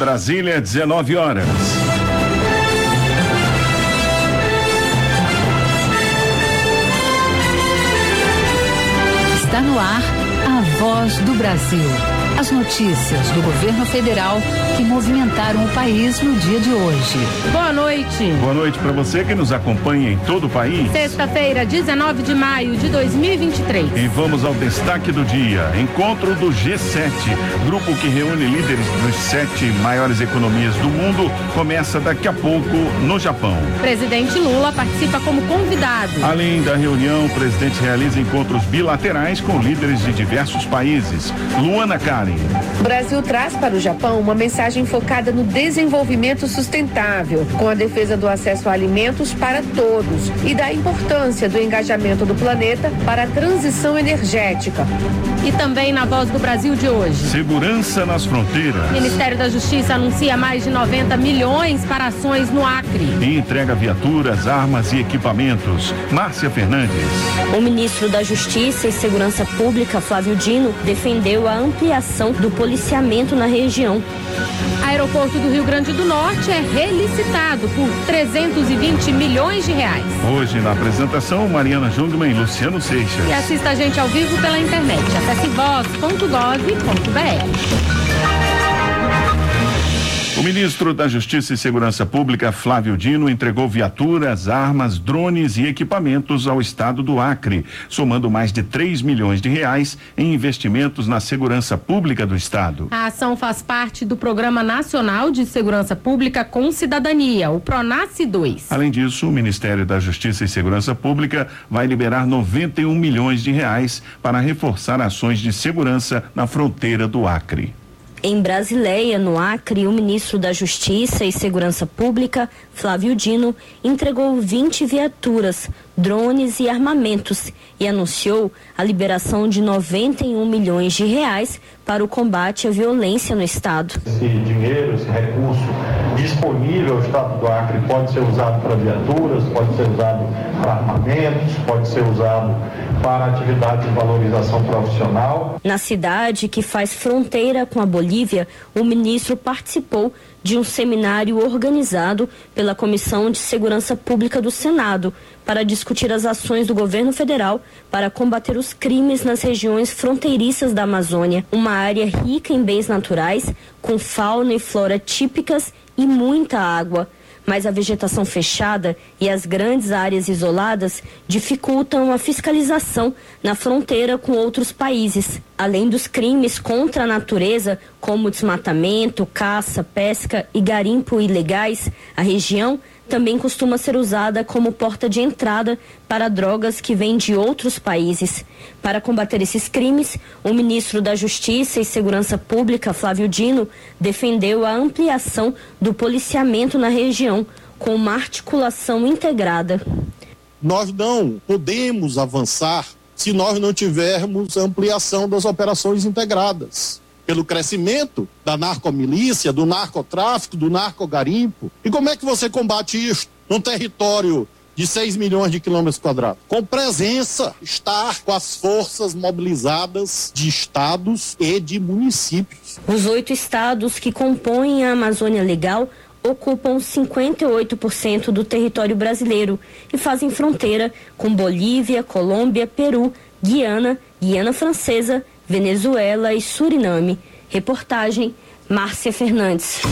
Brasília, 19 horas. Está no ar a Voz do Brasil. As notícias do governo federal que movimentaram o país no dia de hoje. Boa noite. Boa noite para você que nos acompanha em todo o país. Sexta-feira, 19 de maio de 2023. E vamos ao destaque do dia. Encontro do G7, grupo que reúne líderes dos 7 maiores economias do mundo, começa daqui a pouco no Japão. Presidente Lula participa como convidado. Além da reunião, o presidente realiza encontros bilaterais com líderes de diversos países. Luana Karen. O Brasil traz para o Japão uma mensagem focada no desenvolvimento sustentável, com a defesa do acesso a alimentos para todos e da importância do engajamento do planeta para a transição energética. E também na Voz do Brasil de hoje. Segurança nas fronteiras. O Ministério da Justiça anuncia mais de 90 milhões para ações no Acre. E entrega viaturas, armas e equipamentos. Márcia Fernandes. O ministro da Justiça e Segurança Pública, Flávio Dino, defendeu a ampliação do policiamento na região. Aeroporto do Rio Grande do Norte é relicitado por 320 milhões de reais. Hoje na apresentação, Mariana Jungmann e Luciano Seixas. E assista a gente ao vivo pela internet. Acesse voz.gov.br. O ministro da Justiça e Segurança Pública, Flávio Dino, entregou viaturas, armas, drones e equipamentos ao estado do Acre, somando mais de 3 milhões de reais em investimentos na segurança pública do estado. A ação faz parte do Programa Nacional de Segurança Pública com Cidadania, o PRONASSE 2. Além disso, o Ministério da Justiça e Segurança Pública vai liberar 91 milhões de reais para reforçar ações de segurança na fronteira do Acre. Em Brasileia, no Acre, o ministro da Justiça e Segurança Pública, Flávio Dino, entregou 20 viaturas, drones e armamentos e anunciou a liberação de 91 milhões de reais para o combate à violência no estado. Esse dinheiro, esse recurso disponível ao estado do Acre pode ser usado para viaturas, pode ser usado para armamentos, pode ser usado para atividades de valorização profissional. Na cidade que faz fronteira com a Bolívia, o ministro participou de um seminário organizado pela Comissão de Segurança Pública do Senado para discutir as ações do governo federal para combater os crimes nas regiões fronteiriças da Amazônia, uma área rica em bens naturais, com fauna e flora típicas e muita água. Mas a vegetação fechada e as grandes áreas isoladas dificultam a fiscalização na fronteira com outros países. Além dos crimes contra a natureza, como desmatamento, caça, pesca e garimpo ilegais, a região também costuma ser usada como porta de entrada para drogas que vêm de outros países. Para combater esses crimes, o ministro da Justiça e Segurança Pública, Flávio Dino, defendeu a ampliação do policiamento na região, com uma articulação integrada. Nós não podemos avançar se nós não tivermos ampliação das operações integradas. Pelo crescimento da narcomilícia, do narcotráfico, do narcogarimpo. E como é que você combate isso num território de 6 milhões de quilômetros quadrados? Com presença, estar com as forças mobilizadas de estados e de municípios. Os 8 estados que compõem a Amazônia Legal ocupam 58% do território brasileiro e fazem fronteira com Bolívia, Colômbia, Peru, Guiana, Guiana Francesa, Venezuela e Suriname. Reportagem Márcia Fernandes.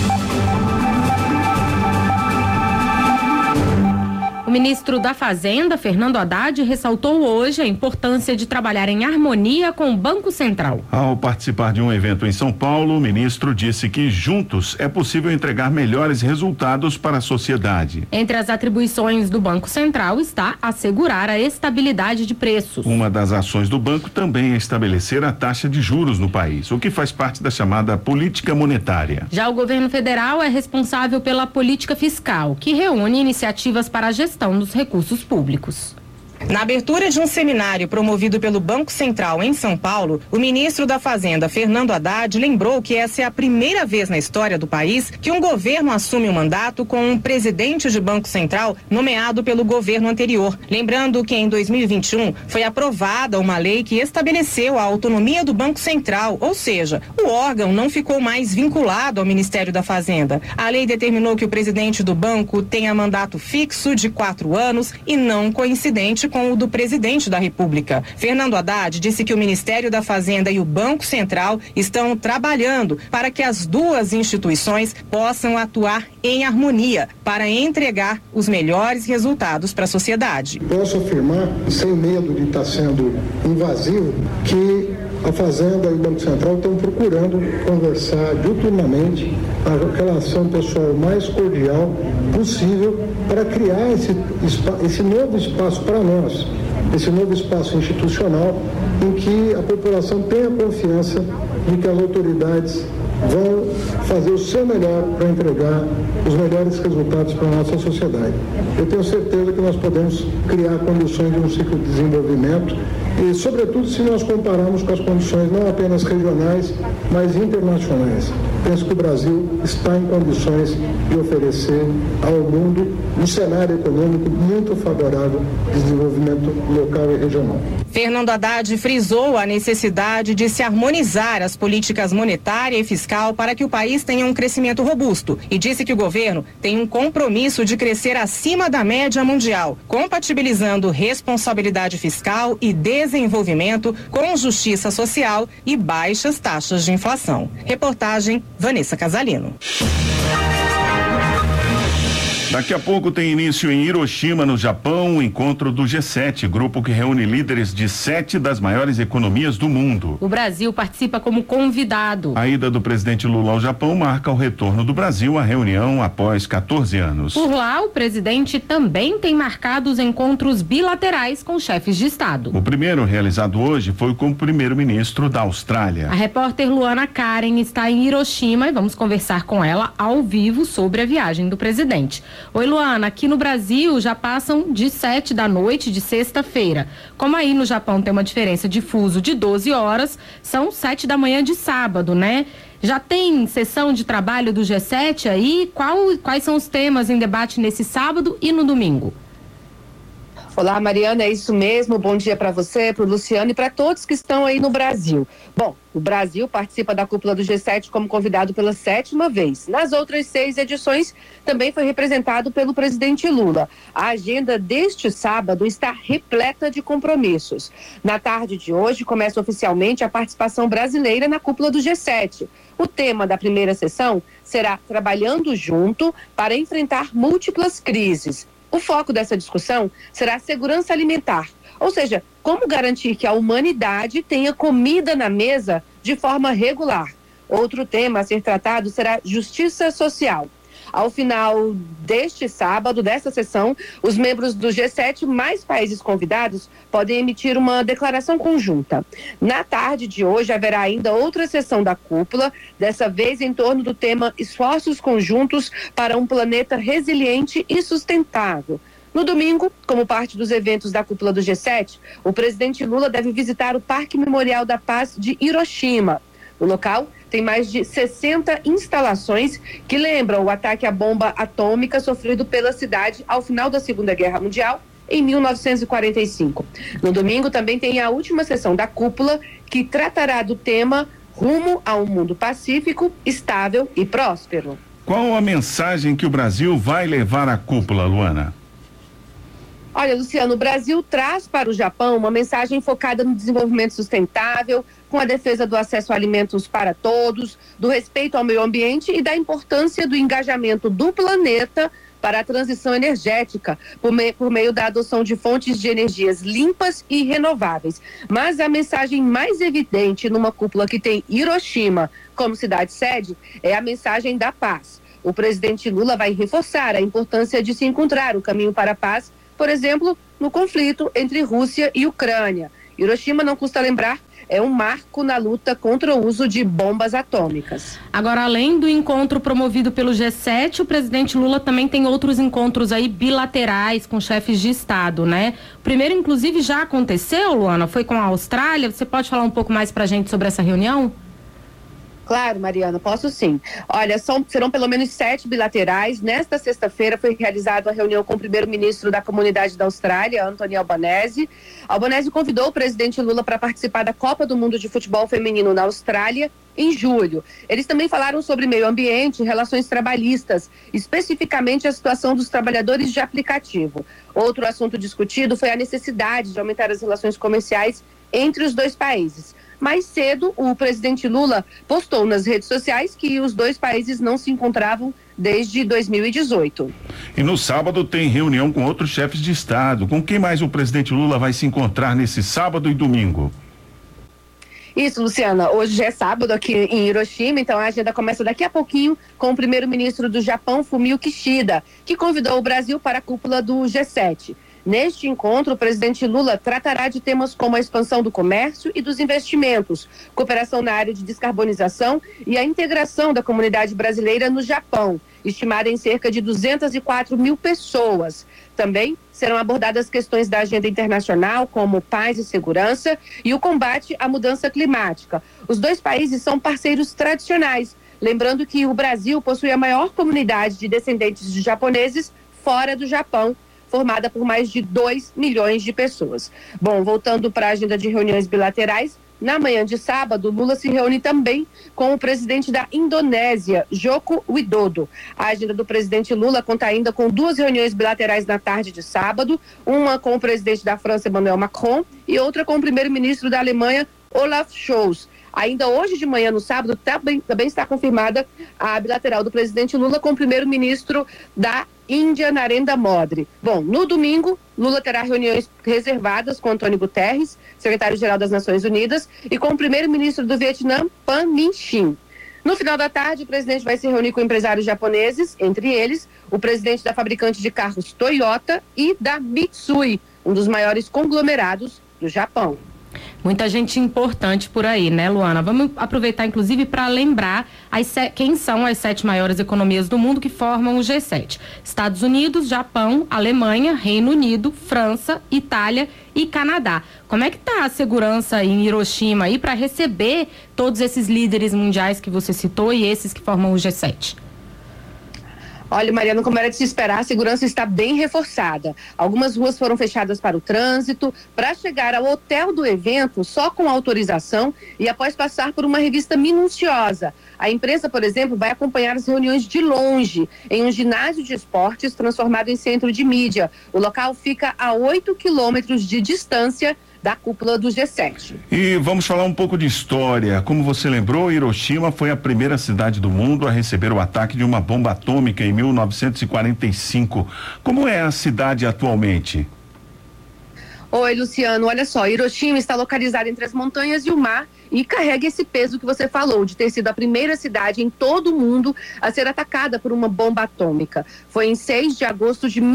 O ministro da Fazenda, Fernando Haddad, ressaltou hoje a importância de trabalhar em harmonia com o Banco Central. Ao participar de um evento em São Paulo, o ministro disse que juntos é possível entregar melhores resultados para a sociedade. Entre as atribuições do Banco Central está assegurar a estabilidade de preços. Uma das ações do banco também é estabelecer a taxa de juros no país, o que faz parte da chamada política monetária. Já o governo federal é responsável pela política fiscal, que reúne iniciativas para a gestão dos recursos públicos. Na abertura de um seminário promovido pelo Banco Central em São Paulo, o ministro da Fazenda, Fernando Haddad, lembrou que essa é a primeira vez na história do país que um governo assume um mandato com um presidente de Banco Central nomeado pelo governo anterior. Lembrando que em 2021 foi aprovada uma lei que estabeleceu a autonomia do Banco Central, ou seja, o órgão não ficou mais vinculado ao Ministério da Fazenda. A lei determinou que o presidente do banco tenha mandato fixo de 4 anos e não coincidente com o do presidente da República. Fernando Haddad disse que o Ministério da Fazenda e o Banco Central estão trabalhando para que as duas instituições possam atuar em harmonia para entregar os melhores resultados para a sociedade. Posso afirmar, sem medo de estar sendo invasivo, que a Fazenda e o Banco Central estão procurando conversar diuturnamente a relação pessoal mais cordial possível para criar esse novo espaço para nós, esse novo espaço institucional em que a população tenha confiança de que as autoridades vão fazer o seu melhor para entregar os melhores resultados para a nossa sociedade. Eu tenho certeza que nós podemos criar condições de um ciclo de desenvolvimento e, sobretudo, se nós compararmos com as condições não apenas regionais, mas internacionais. Penso que o Brasil está em condições de oferecer ao mundo um cenário econômico muito favorável de desenvolvimento local e regional. Fernando Haddad frisou a necessidade de se harmonizar as políticas monetária e fiscal para que o país tenha um crescimento robusto e disse que o governo tem um compromisso de crescer acima da média mundial, compatibilizando responsabilidade fiscal e desenvolvimento com justiça social e baixas taxas de inflação. Reportagem Vanessa Casalino. Daqui a pouco tem início em Hiroshima, no Japão, o encontro do G7, grupo que reúne líderes de 7 das maiores economias do mundo. O Brasil participa como convidado. A ida do presidente Lula ao Japão marca o retorno do Brasil à reunião após 14 anos. Por lá, o presidente também tem marcado os encontros bilaterais com chefes de Estado. O primeiro, realizado hoje, foi com o primeiro-ministro da Austrália. A repórter Luana Karen está em Hiroshima e vamos conversar com ela ao vivo sobre a viagem do presidente. Oi, Luana, aqui no Brasil já passam de 7 da noite de sexta-feira. Como aí no Japão tem uma diferença de fuso de 12 horas, são 7 da manhã de sábado, né? Já tem sessão de trabalho do G7 aí? Quais são os temas em debate nesse sábado e no domingo? Olá, Mariana, é isso mesmo. Bom dia para você, para o Luciano e para todos que estão aí no Brasil. Bom, o Brasil participa da cúpula do G7 como convidado pela 7ª vez. Nas outras 6 edições, também foi representado pelo presidente Lula. A agenda deste sábado está repleta de compromissos. Na tarde de hoje, começa oficialmente a participação brasileira na cúpula do G7. O tema da primeira sessão será Trabalhando Junto para enfrentar múltiplas crises. O foco dessa discussão será a segurança alimentar, ou seja, como garantir que a humanidade tenha comida na mesa de forma regular. Outro tema a ser tratado será justiça social. Ao final deste sábado, dessa sessão, os membros do G7 mais países convidados podem emitir uma declaração conjunta. Na tarde de hoje, haverá ainda outra sessão da cúpula, dessa vez em torno do tema Esforços Conjuntos para um Planeta Resiliente e Sustentável. No domingo, como parte dos eventos da cúpula do G7, o presidente Lula deve visitar o Parque Memorial da Paz de Hiroshima. No local, tem mais de 60 instalações que lembram o ataque à bomba atômica sofrido pela cidade ao final da Segunda Guerra Mundial, em 1945. No domingo também tem a última sessão da cúpula, que tratará do tema Rumo a um Mundo Pacífico, Estável e Próspero. Qual a mensagem que o Brasil vai levar à cúpula, Luana? Olha, Luciano, o Brasil traz para o Japão uma mensagem focada no desenvolvimento sustentável, com a defesa do acesso a alimentos para todos, do respeito ao meio ambiente e da importância do engajamento do planeta para a transição energética, por meio da adoção de fontes de energias limpas e renováveis. Mas a mensagem mais evidente numa cúpula que tem Hiroshima como cidade-sede é a mensagem da paz. O presidente Lula vai reforçar a importância de se encontrar o caminho para a paz, por exemplo, no conflito entre Rússia e Ucrânia. Hiroshima, não custa lembrar, é um marco na luta contra o uso de bombas atômicas. Agora, além do encontro promovido pelo G7, o presidente Lula também tem outros encontros aí bilaterais com chefes de Estado, né? O primeiro, inclusive, já aconteceu, Luana, foi com a Austrália. Você pode falar um pouco mais pra gente sobre essa reunião? Claro, Mariana, posso sim. Olha, serão pelo menos 7 bilaterais. Nesta sexta-feira foi realizada a reunião com o primeiro-ministro da Comunidade da Austrália, Anthony Albanese. Albanese convidou o presidente Lula para participar da Copa do Mundo de Futebol Feminino na Austrália em julho. Eles também falaram sobre meio ambiente e relações trabalhistas, especificamente a situação dos trabalhadores de aplicativo. Outro assunto discutido foi a necessidade de aumentar as relações comerciais entre os dois países. Mais cedo, o presidente Lula postou nas redes sociais que os dois países não se encontravam desde 2018. E no sábado tem reunião com outros chefes de Estado. Com quem mais o presidente Lula vai se encontrar nesse sábado e domingo? Isso, Luciana. Hoje já é sábado aqui em Hiroshima, então a agenda começa daqui a pouquinho com o primeiro-ministro do Japão, Fumio Kishida, que convidou o Brasil para a cúpula do G7. Neste encontro, o presidente Lula tratará de temas como a expansão do comércio e dos investimentos, cooperação na área de descarbonização e a integração da comunidade brasileira no Japão, estimada em cerca de 204 mil pessoas. Também serão abordadas questões da agenda internacional, como paz e segurança e o combate à mudança climática. Os dois países são parceiros tradicionais, lembrando que o Brasil possui a maior comunidade de descendentes de japoneses fora do Japão, formada por mais de 2 milhões de pessoas. Bom, voltando para a agenda de reuniões bilaterais, na manhã de sábado, Lula se reúne também com o presidente da Indonésia, Joko Widodo. A agenda do presidente Lula conta ainda com 2 reuniões bilaterais na tarde de sábado, uma com o presidente da França, Emmanuel Macron, e outra com o primeiro-ministro da Alemanha, Olaf Scholz. Ainda hoje de manhã, no sábado, também está confirmada a bilateral do presidente Lula com o primeiro-ministro da Índia, Narendra Modi. Bom, no domingo, Lula terá reuniões reservadas com Antônio Guterres, secretário-geral das Nações Unidas, e com o primeiro-ministro do Vietnã, Pham Minh Chinh. No final da tarde, o presidente vai se reunir com empresários japoneses, entre eles o presidente da fabricante de carros Toyota e da Mitsui, um dos maiores conglomerados do Japão. Muita gente importante por aí, né, Luana? Vamos aproveitar, inclusive, para lembrar quem são as 7 maiores economias do mundo que formam o G7. Estados Unidos, Japão, Alemanha, Reino Unido, França, Itália e Canadá. Como é que está a segurança em Hiroshima aí para receber todos esses líderes mundiais que você citou e esses que formam o G7? Olha, Mariana, como era de se esperar, a segurança está bem reforçada. Algumas ruas foram fechadas para o trânsito. Para chegar ao hotel do evento, só com autorização e após passar por uma revista minuciosa. A imprensa, por exemplo, vai acompanhar as reuniões de longe, em um ginásio de esportes transformado em centro de mídia. O local fica a 8 quilômetros de distância da cúpula do G7. E vamos falar um pouco de história. Como você lembrou, Hiroshima foi a primeira cidade do mundo a receber o ataque de uma bomba atômica em 1945. Como é a cidade atualmente? Oi, Luciano, olha só, Hiroshima está localizada entre as montanhas e o mar e carrega esse peso que você falou, de ter sido a primeira cidade em todo o mundo a ser atacada por uma bomba atômica. Foi em 6 de agosto de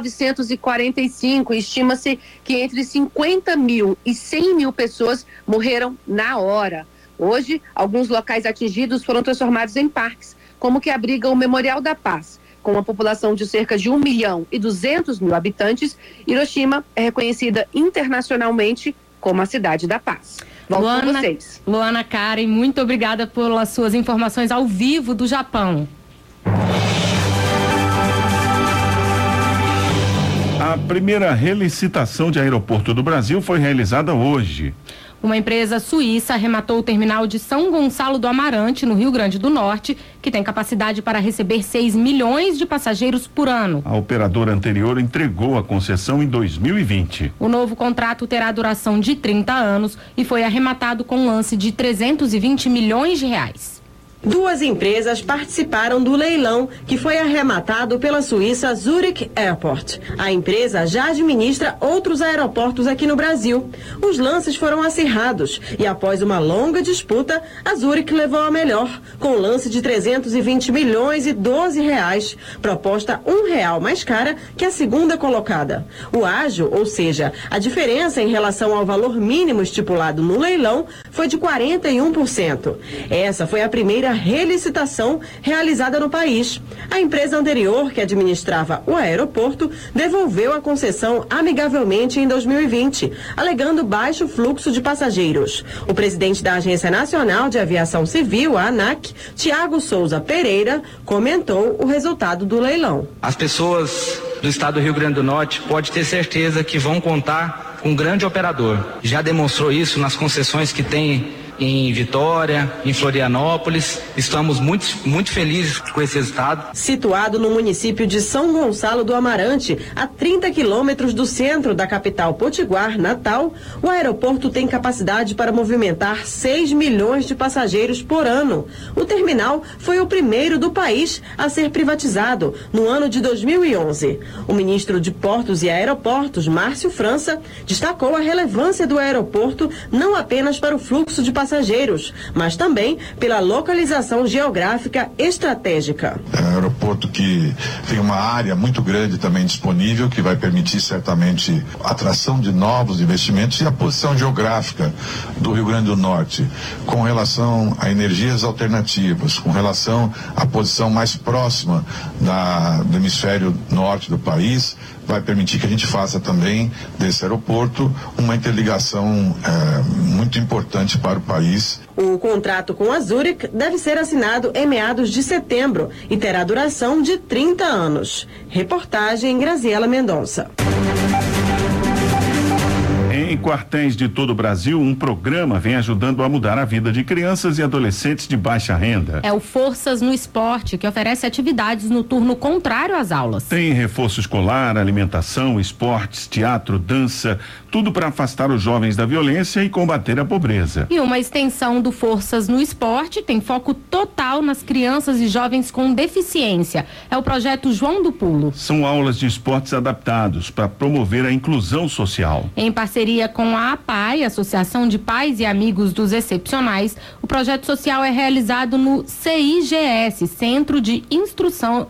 1945 e estima-se que entre 50 mil e 100 mil pessoas morreram na hora. Hoje, alguns locais atingidos foram transformados em parques, como o que abriga o Memorial da Paz. Com uma população de cerca de 1.200.000 habitantes, Hiroshima é reconhecida internacionalmente como a cidade da paz. Volto com vocês. Luana Karen, muito obrigada pelas suas informações ao vivo do Japão. A primeira relicitação de aeroporto do Brasil foi realizada hoje. Uma empresa suíça arrematou o terminal de São Gonçalo do Amarante, no Rio Grande do Norte, que tem capacidade para receber 6 milhões de passageiros por ano. A operadora anterior entregou a concessão em 2020. O novo contrato terá duração de 30 anos e foi arrematado com um lance de 320 milhões de reais. Duas empresas participaram do leilão que foi arrematado pela Suíça Zurich Airport. A empresa já administra outros aeroportos aqui no Brasil. Os lances foram acirrados e após uma longa disputa, a Zurich levou a melhor, com lance de 320 milhões e 12 reais, proposta R$1 mais cara que a segunda colocada. O ágio, ou seja, a diferença em relação ao valor mínimo estipulado no leilão, foi de 41%. Essa foi a primeira relicitação realizada no país. A empresa anterior, que administrava o aeroporto, devolveu a concessão amigavelmente em 2020, alegando baixo fluxo de passageiros. O presidente da Agência Nacional de Aviação Civil, a ANAC, Tiago Souza Pereira, comentou o resultado do leilão. As pessoas do estado do Rio Grande do Norte podem ter certeza que vão contar com um grande operador. Já demonstrou isso nas concessões que tem em Vitória, em Florianópolis. Estamos muito felizes com esse resultado. Situado no município de São Gonçalo do Amarante, a 30 quilômetros do centro da capital potiguar, Natal, o aeroporto tem capacidade para movimentar 6 milhões de passageiros por ano. O terminal foi o primeiro do país a ser privatizado no ano de 2011. O ministro de Portos e Aeroportos, Márcio França, destacou a relevância do aeroporto não apenas para o fluxo de passageiros, mas também pela localização geográfica estratégica. É um aeroporto que tem uma área muito grande também disponível, que vai permitir certamente a atração de novos investimentos, e a posição geográfica do Rio Grande do Norte com relação a energias alternativas, com relação à posição mais próxima do hemisfério norte do país, vai permitir que a gente faça também desse aeroporto uma interligação muito importante para o país. O contrato com a Zurich deve ser assinado em meados de setembro e terá duração de 30 anos. Reportagem Graziela Mendonça. Em quartéis de todo o Brasil, um programa vem ajudando a mudar a vida de crianças e adolescentes de baixa renda. É o Forças no Esporte, que oferece atividades no turno contrário às aulas. Tem reforço escolar, alimentação, esportes, teatro, dança, tudo para afastar os jovens da violência e combater a pobreza. E uma extensão do Forças no Esporte tem foco total nas crianças e jovens com deficiência. É o projeto João do Pulo. São aulas de esportes adaptados para promover a inclusão social. Em parceria com a APAI, Associação de Pais e Amigos dos Excepcionais, o projeto social é realizado no CIGS, Centro de Instrução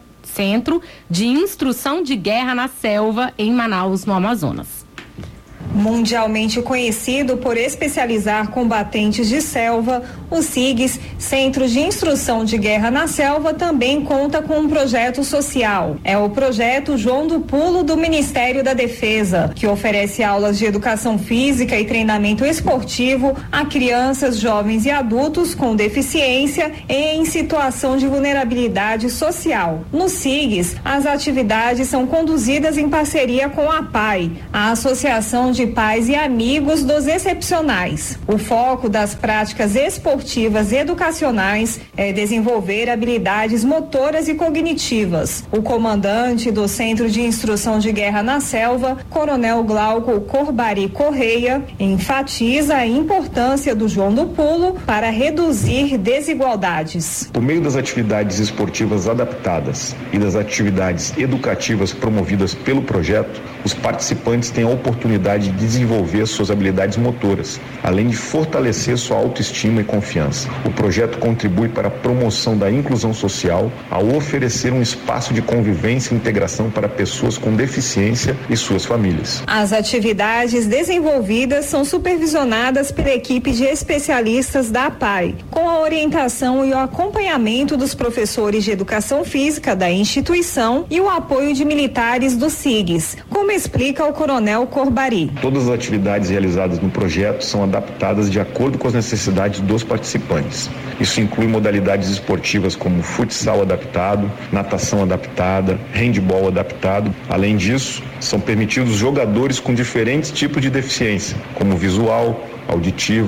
de Guerra na Selva, em Manaus, no Amazonas. Mundialmente conhecido por especializar combatentes de selva, o CIGS, Centro de Instrução de Guerra na Selva, também conta com um projeto social. É o projeto João do Pulo do Ministério da Defesa, que oferece aulas de educação física e treinamento esportivo a crianças, jovens e adultos com deficiência e em situação de vulnerabilidade social. No CIGS, as atividades são conduzidas em parceria com a APAI, a Associação de Pais e Amigos dos Excepcionais. O foco das práticas esportivas e educacionais é desenvolver habilidades motoras e cognitivas. O comandante do Centro de Instrução de Guerra na Selva, Coronel Glauco Corbari Correia, enfatiza a importância do João do Pulo para reduzir desigualdades. Por meio das atividades esportivas adaptadas e das atividades educativas promovidas pelo projeto, os participantes têm a oportunidade de desenvolver suas habilidades motoras, além de fortalecer sua autoestima e confiança. O projeto contribui para a promoção da inclusão social ao oferecer um espaço de convivência e integração para pessoas com deficiência e suas famílias. As atividades desenvolvidas são supervisionadas pela equipe de especialistas da APAI, com a orientação e o acompanhamento dos professores de educação física da instituição e o apoio de militares do CIGS, como explica o Coronel Corbari. Todas as atividades realizadas no projeto são adaptadas de acordo com as necessidades dos participantes. Isso inclui modalidades esportivas como futsal adaptado, natação adaptada, handebol adaptado. Além disso, são permitidos jogadores com diferentes tipos de deficiência, como visual, auditiva,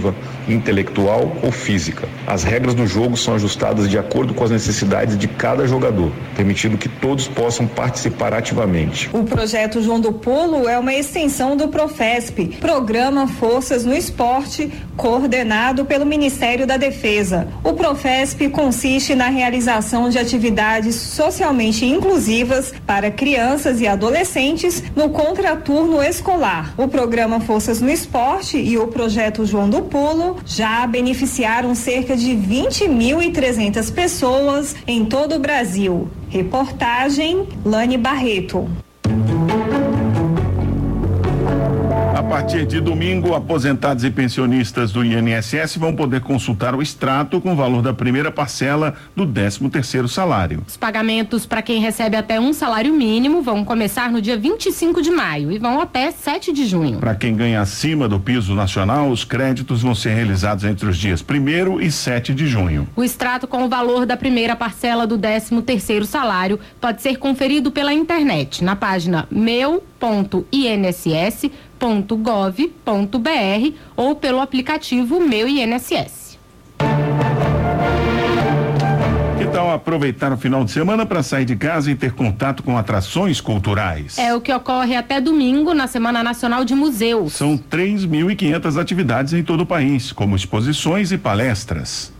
intelectual ou física. As regras do jogo são ajustadas de acordo com as necessidades de cada jogador, permitindo que todos possam participar ativamente. O projeto João do Pulo é uma extensão do Profesp, Programa Forças no Esporte, coordenado pelo Ministério da Defesa. O Profesp consiste na realização de atividades socialmente inclusivas para crianças e adolescentes no contraturno escolar. O programa Forças no Esporte e o projeto João do Pulo já beneficiaram cerca de 20.300 pessoas em todo o Brasil. Reportagem Lani Barreto. A partir de domingo, aposentados e pensionistas do INSS vão poder consultar o extrato com o valor da primeira parcela do 13º salário. Os pagamentos para quem recebe até um salário mínimo vão começar no dia 25 de maio e vão até 7 de junho. Para quem ganha acima do piso nacional, os créditos vão ser realizados entre os dias 1º e 7 de junho. O extrato com o valor da primeira parcela do 13º salário pode ser conferido pela internet na página meu.inss.gov.br ou pelo aplicativo Meu INSS. Que tal aproveitar o final de semana para sair de casa e ter contato com atrações culturais? É o que ocorre até domingo na Semana Nacional de Museus. São 3.500 atividades em todo o país, como exposições e palestras.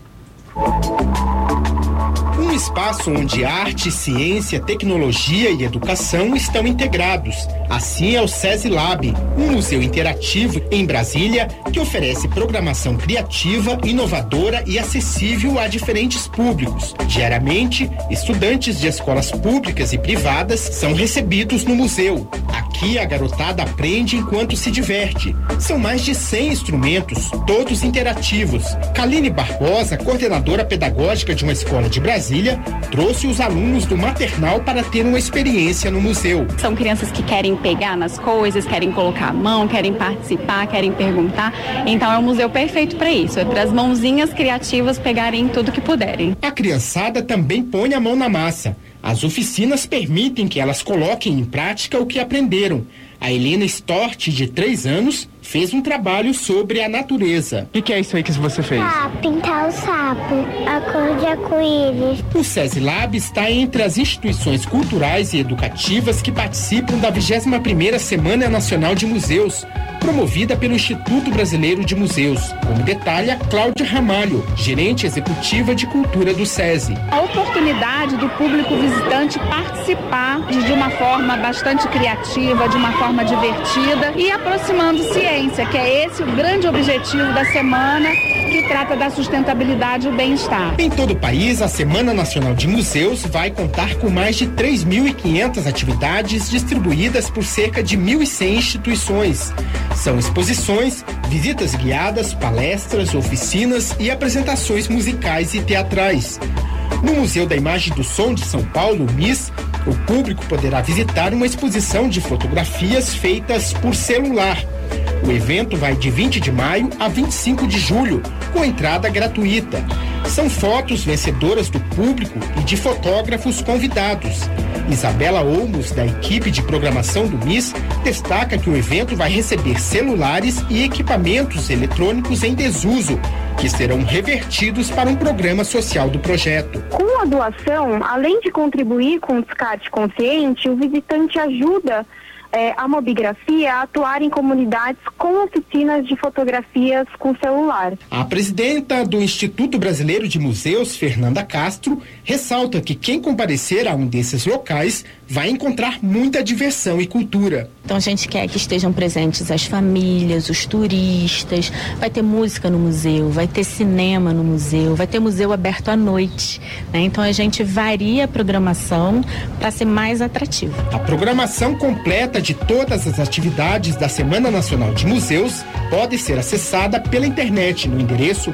Um espaço onde arte, ciência, tecnologia e educação estão integrados. Assim é o SESI Lab, um museu interativo em Brasília que oferece programação criativa, inovadora e acessível a diferentes públicos. Diariamente, estudantes de escolas públicas e privadas são recebidos no museu. Aqui a garotada aprende enquanto se diverte. São mais de 100 instrumentos, todos interativos. Kaline Barbosa, coordenadora pedagógica de uma escola de Brasília, trouxe os alunos do maternal para ter uma experiência no museu. São crianças que querem pegar nas coisas, querem colocar a mão, querem participar, querem perguntar. Então é um museu perfeito para isso, é para as mãozinhas criativas pegarem tudo que puderem. A criançada também põe a mão na massa. As oficinas permitem que elas coloquem em prática o que aprenderam. A Helena Stort, de 3 anos, fez um trabalho sobre a natureza. O que é isso aí que você fez? Pintar o sapo, a cor de arco-íris. O SESI Lab está entre as instituições culturais e educativas que participam da 21ª Semana Nacional de Museus, promovida pelo Instituto Brasileiro de Museus, como detalha Cláudia Ramalho, gerente executiva de cultura do SESI. A oportunidade do público visitante participar de uma forma bastante criativa, de uma forma divertida e aproximando ciência, que é esse o grande objetivo da semana, que trata da sustentabilidade e o bem-estar. Em todo o país, a Semana Nacional de Museus vai contar com mais de 3.500 atividades distribuídas por cerca de 1.100 instituições. São exposições, visitas guiadas, palestras, oficinas e apresentações musicais e teatrais. No Museu da Imagem do Som de São Paulo, MIS, o público poderá visitar uma exposição de fotografias feitas por celular. O evento vai de 20 de maio a 25 de julho, com entrada gratuita. São fotos vencedoras do público e de fotógrafos convidados. Isabela Olmos, da equipe de programação do MIS, destaca que o evento vai receber celulares e equipamentos eletrônicos em desuso, que serão revertidos para um programa social do projeto. Com a doação, além de contribuir com o descarte consciente, o visitante ajuda a Mobigrafia a atuar em comunidades com oficinas de fotografias com celular. A presidenta do Instituto Brasileiro de Museus, Fernanda Castro, ressalta que quem comparecer a um desses locais vai encontrar muita diversão e cultura. Então a gente quer que estejam presentes as famílias, os turistas, vai ter música no museu, vai ter cinema no museu, vai ter museu aberto à noite, né? Então a gente varia a programação para ser mais atrativo. A programação completa de todas as atividades da Semana Nacional de Museus pode ser acessada pela internet no endereço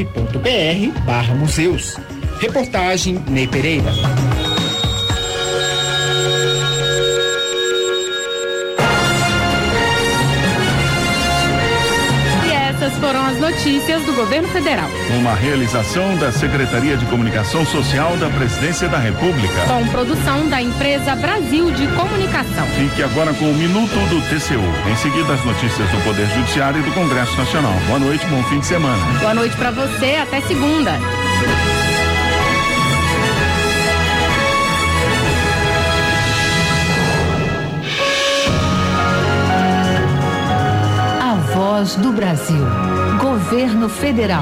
gov.br/museus. Reportagem Ney Pereira. Essas foram as notícias do Governo Federal. Uma realização da Secretaria de Comunicação Social da Presidência da República. Com produção da empresa Brasil de Comunicação. Fique agora com o Minuto do TCU. Em seguida, as notícias do Poder Judiciário e do Congresso Nacional. Boa noite, bom fim de semana. Boa noite para você, até segunda. A Voz do Brasil. Governo Federal.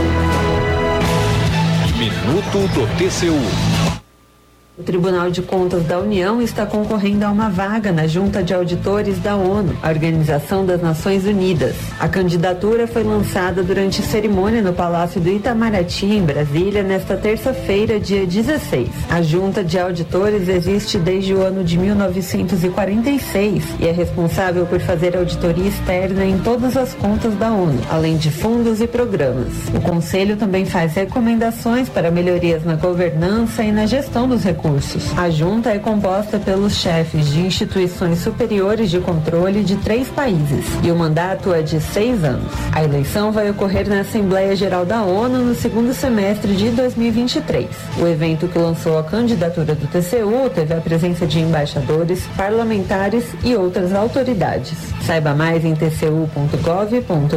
Minuto do TCU. O Tribunal de Contas da União está concorrendo a uma vaga na Junta de Auditores da ONU, a Organização das Nações Unidas. A candidatura foi lançada durante cerimônia no Palácio do Itamaraty, em Brasília, nesta terça-feira, dia 16. A Junta de Auditores existe desde o ano de 1946 e é responsável por fazer auditoria externa em todas as contas da ONU, além de fundos e programas. O Conselho também faz recomendações para melhorias na governança e na gestão dos recursos. A junta é composta pelos chefes de instituições superiores de controle de 3 países e o mandato é de 6 anos. A eleição vai ocorrer na Assembleia Geral da ONU no segundo semestre de 2023. O evento que lançou a candidatura do TCU teve a presença de embaixadores, parlamentares e outras autoridades. Saiba mais em tcu.gov.br.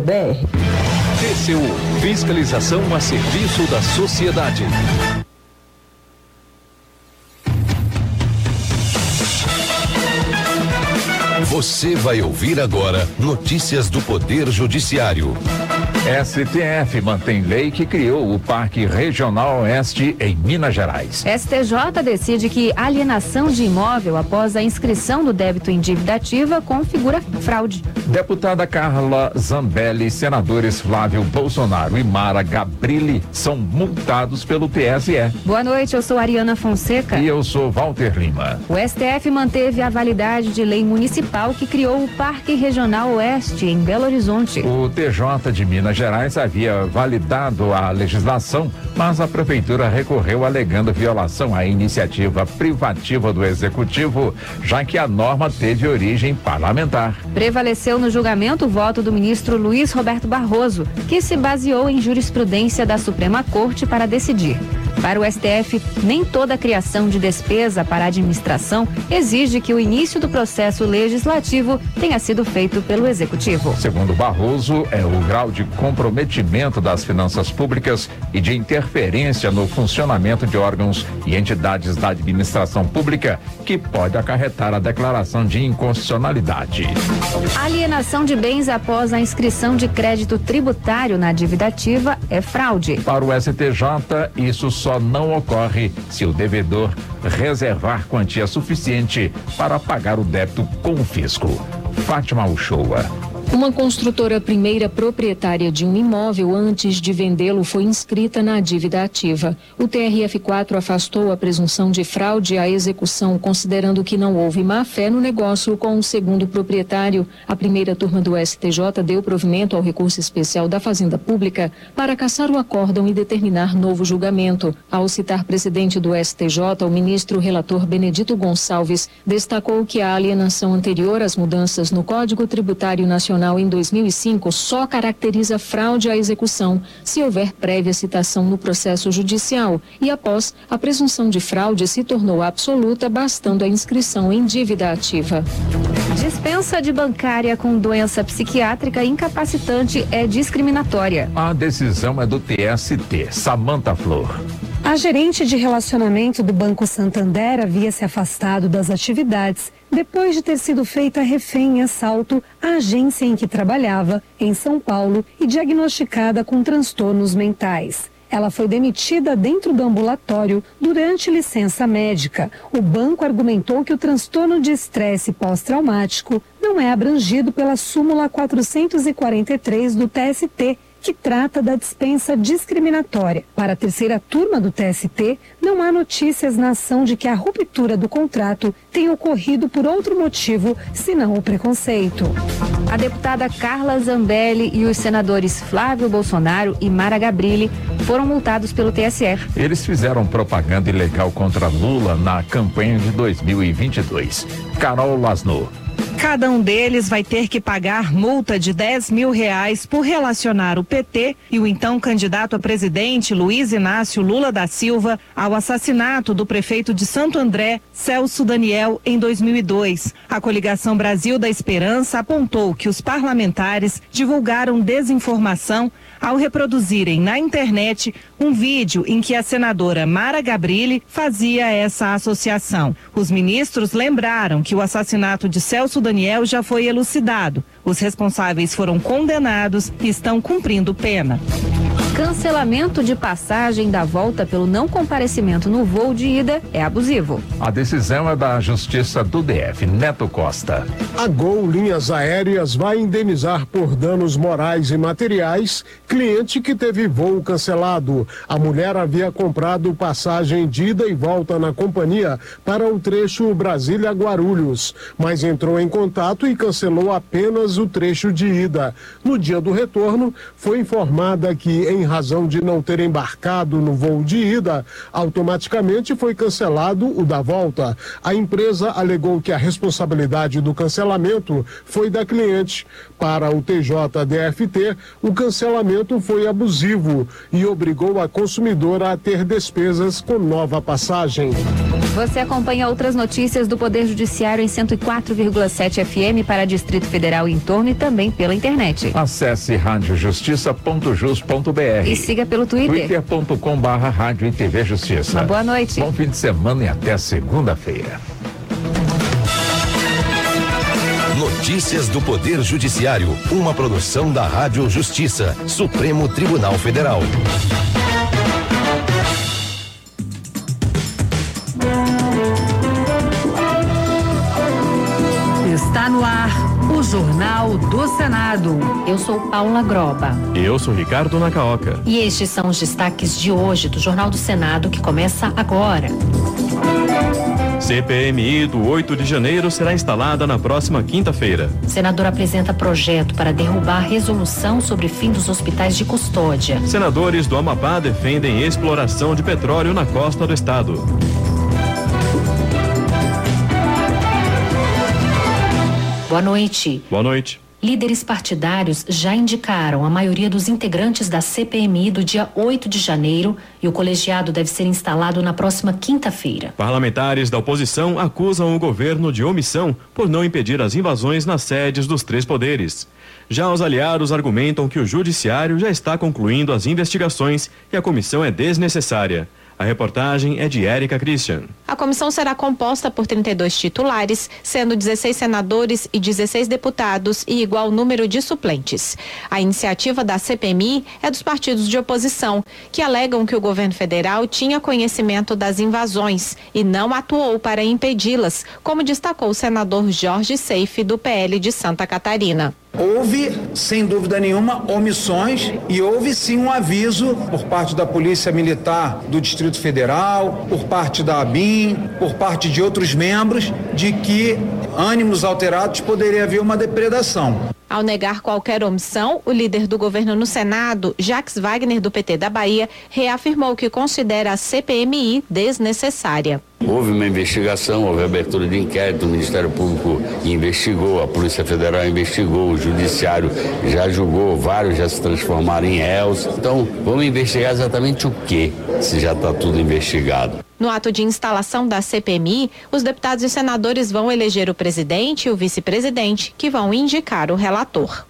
TCU, fiscalização a serviço da sociedade. Você vai ouvir agora notícias do Poder Judiciário. STF mantém lei que criou o Parque Regional Oeste em Minas Gerais. STJ decide que alienação de imóvel após a inscrição do débito em dívida ativa configura fraude. Deputada Carla Zambelli, senadores Flávio Bolsonaro e Mara Gabrilli são multados pelo TSE. Boa noite, eu sou Ariana Fonseca. E eu sou Walter Lima. O STF manteve a validade de lei municipal que criou o Parque Regional Oeste em Belo Horizonte. O TJ de Minas Gerais havia validado a legislação, mas a prefeitura recorreu alegando violação à iniciativa privativa do executivo, já que a norma teve origem parlamentar. Prevaleceu no julgamento o voto do ministro Luiz Roberto Barroso, que se baseou em jurisprudência da Suprema Corte para decidir. Para o STF, nem toda criação de despesa para a administração exige que o início do processo legislativo tenha sido feito pelo Executivo. Segundo Barroso, é o grau de comprometimento das finanças públicas e de interferência no funcionamento de órgãos e entidades da administração pública que pode acarretar a declaração de inconstitucionalidade. Alienação de bens após a inscrição de crédito tributário na dívida ativa é fraude. Para o STJ, isso só não ocorre se o devedor reservar quantia suficiente para pagar o débito com o fisco. Fátima Uchoa. Uma construtora primeira proprietária de um imóvel antes de vendê-lo foi inscrita na dívida ativa. O TRF4 afastou a presunção de fraude à execução, considerando que não houve má-fé no negócio com o segundo proprietário. A primeira turma do STJ deu provimento ao recurso especial da Fazenda Pública para cassar o acórdão e determinar novo julgamento. Ao citar presidente do STJ, o ministro relator Benedito Gonçalves destacou que a alienação anterior às mudanças no Código Tributário Nacional em 2005 só caracteriza fraude à execução se houver prévia citação no processo judicial e após a presunção de fraude se tornou absoluta, bastando a inscrição em dívida ativa. Dispensa de bancária com doença psiquiátrica incapacitante é discriminatória. A decisão é do TST. Samanta Flor. A gerente de relacionamento do Banco Santander havia se afastado das atividades depois de ter sido feita refém em assalto à agência em que trabalhava, em São Paulo, e diagnosticada com transtornos mentais. Ela foi demitida dentro do ambulatório durante licença médica. O banco argumentou que o transtorno de estresse pós-traumático não é abrangido pela súmula 443 do TST, que trata da dispensa discriminatória. Para a terceira turma do TST, não há notícias na ação de que a ruptura do contrato tenha ocorrido por outro motivo, senão o preconceito. A deputada Carla Zambelli e os senadores Flávio Bolsonaro e Mara Gabrilli foram multados pelo TSE. Eles fizeram propaganda ilegal contra Lula na campanha de 2022. Carol Lasno. Cada um deles vai ter que pagar multa de R$10 mil por relacionar o PT e o então candidato a presidente Luiz Inácio Lula da Silva ao assassinato do prefeito de Santo André, Celso Daniel, em 2002. A Coligação Brasil da Esperança apontou que os parlamentares divulgaram desinformação ao reproduzirem na internet um vídeo em que a senadora Mara Gabrilli fazia essa associação. Os ministros lembraram que o assassinato de Celso Daniel já foi elucidado. Os responsáveis foram condenados e estão cumprindo pena. Cancelamento de passagem da volta pelo não comparecimento no voo de ida é abusivo. A decisão é da Justiça do DF. Neto Costa. A Gol Linhas Aéreas vai indenizar por danos morais e materiais cliente que teve voo cancelado. A mulher havia comprado passagem de ida e volta na companhia para o trecho Brasília-Guarulhos, mas entrou em contato e cancelou apenas o trecho de ida. No dia do retorno, foi informada que, em razão de não ter embarcado no voo de ida, automaticamente foi cancelado o da volta. A empresa alegou que a responsabilidade do cancelamento foi da cliente. Para o TJDFT, o cancelamento foi abusivo e obrigou a consumidora a ter despesas com nova passagem. Você acompanha outras notícias do Poder Judiciário em 104,7 FM para Distrito Federal e entorno e também pela internet. Acesse radiojustiça.jus.br e siga pelo Twitter. twitter.com/rádio e TV Justiça. Uma boa noite. Bom fim de semana e até segunda-feira. Notícias do Poder Judiciário, uma produção da Rádio Justiça, Supremo Tribunal Federal. Está no ar o Jornal do Senado. Eu sou Paula Groba. E eu sou Ricardo Nacaoca. E estes são os destaques de hoje do Jornal do Senado, que começa agora. CPMI do 8 de janeiro será instalada na próxima quinta-feira. Senador apresenta projeto para derrubar resolução sobre fim dos hospitais de custódia. Senadores do Amapá defendem exploração de petróleo na costa do estado. Boa noite. Boa noite. Líderes partidários já indicaram a maioria dos integrantes da CPMI do dia 8 de janeiro e o colegiado deve ser instalado na próxima quinta-feira. Parlamentares da oposição acusam o governo de omissão por não impedir as invasões nas sedes dos três poderes. Já os aliados argumentam que o judiciário já está concluindo as investigações e a comissão é desnecessária. A reportagem é de Érica Christian. A comissão será composta por 32 titulares, sendo 16 senadores e 16 deputados e igual número de suplentes. A iniciativa da CPMI é dos partidos de oposição, que alegam que o governo federal tinha conhecimento das invasões e não atuou para impedi-las, como destacou o senador Jorge Seife, do PL de Santa Catarina. Houve, sem dúvida nenhuma, omissões e houve sim um aviso por parte da Polícia Militar do Distrito Federal, por parte da ABIN, por parte de outros membros, de que ânimos alterados poderia haver uma depredação. Ao negar qualquer omissão, o líder do governo no Senado, Jacques Wagner, do PT da Bahia, reafirmou que considera a CPMI desnecessária. Houve uma investigação, houve abertura de inquérito, o Ministério Público investigou, a Polícia Federal investigou, o Judiciário já julgou, vários já se transformaram em réus. Então, vamos investigar exatamente o quê, se já está tudo investigado. No ato de instalação da CPMI, os deputados e senadores vão eleger o presidente e o vice-presidente, que vão indicar o relator.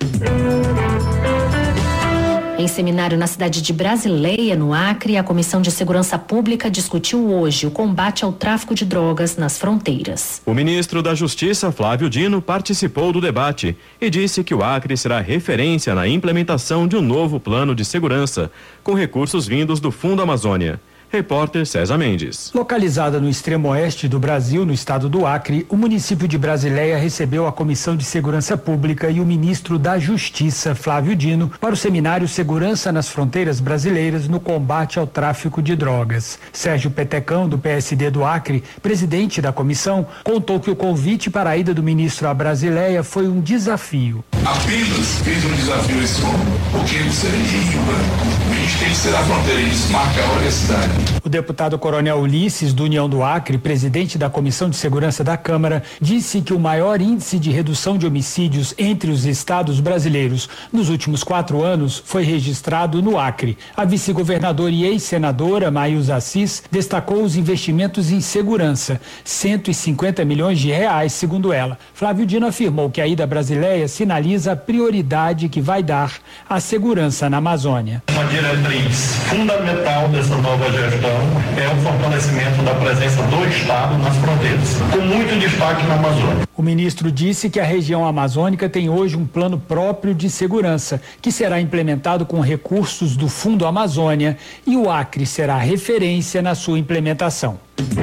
Em seminário na cidade de Brasileia, no Acre, a Comissão de Segurança Pública discutiu hoje o combate ao tráfico de drogas nas fronteiras. O ministro da Justiça, Flávio Dino, participou do debate e disse que o Acre será referência na implementação de um novo plano de segurança, com recursos vindos do Fundo Amazônia. Repórter César Mendes. Localizada no extremo oeste do Brasil, no estado do Acre, o município de Brasileia recebeu a Comissão de Segurança Pública e o ministro da Justiça, Flávio Dino, para o seminário Segurança nas Fronteiras Brasileiras no combate ao tráfico de drogas. Sérgio Petecão, do PSD do Acre, presidente da comissão, contou que o convite para a ida do ministro a Brasileia foi um desafio. Apenas fez um desafio esse homem, porque você é de Rio Branco. A gente tem que ser da fronteira, isso marca a hora da cidade. O deputado Coronel Ulisses, do União do Acre, presidente da Comissão de Segurança da Câmara, disse que o maior índice de redução de homicídios entre os estados brasileiros nos últimos 4 anos foi registrado no Acre. A vice-governadora e ex-senadora Maísa Assis destacou os investimentos em segurança, 150 milhões de reais, segundo ela. Flávio Dino afirmou que a ida brasileira sinaliza a prioridade que vai dar à segurança na Amazônia. Uma diretriz fundamental dessa nova gestão é o fortalecimento da presença do Estado nas fronteiras, com muito destaque na Amazônia. O ministro disse que a região amazônica tem hoje um plano próprio de segurança, que será implementado com recursos do Fundo Amazônia, e o Acre será referência na sua implementação.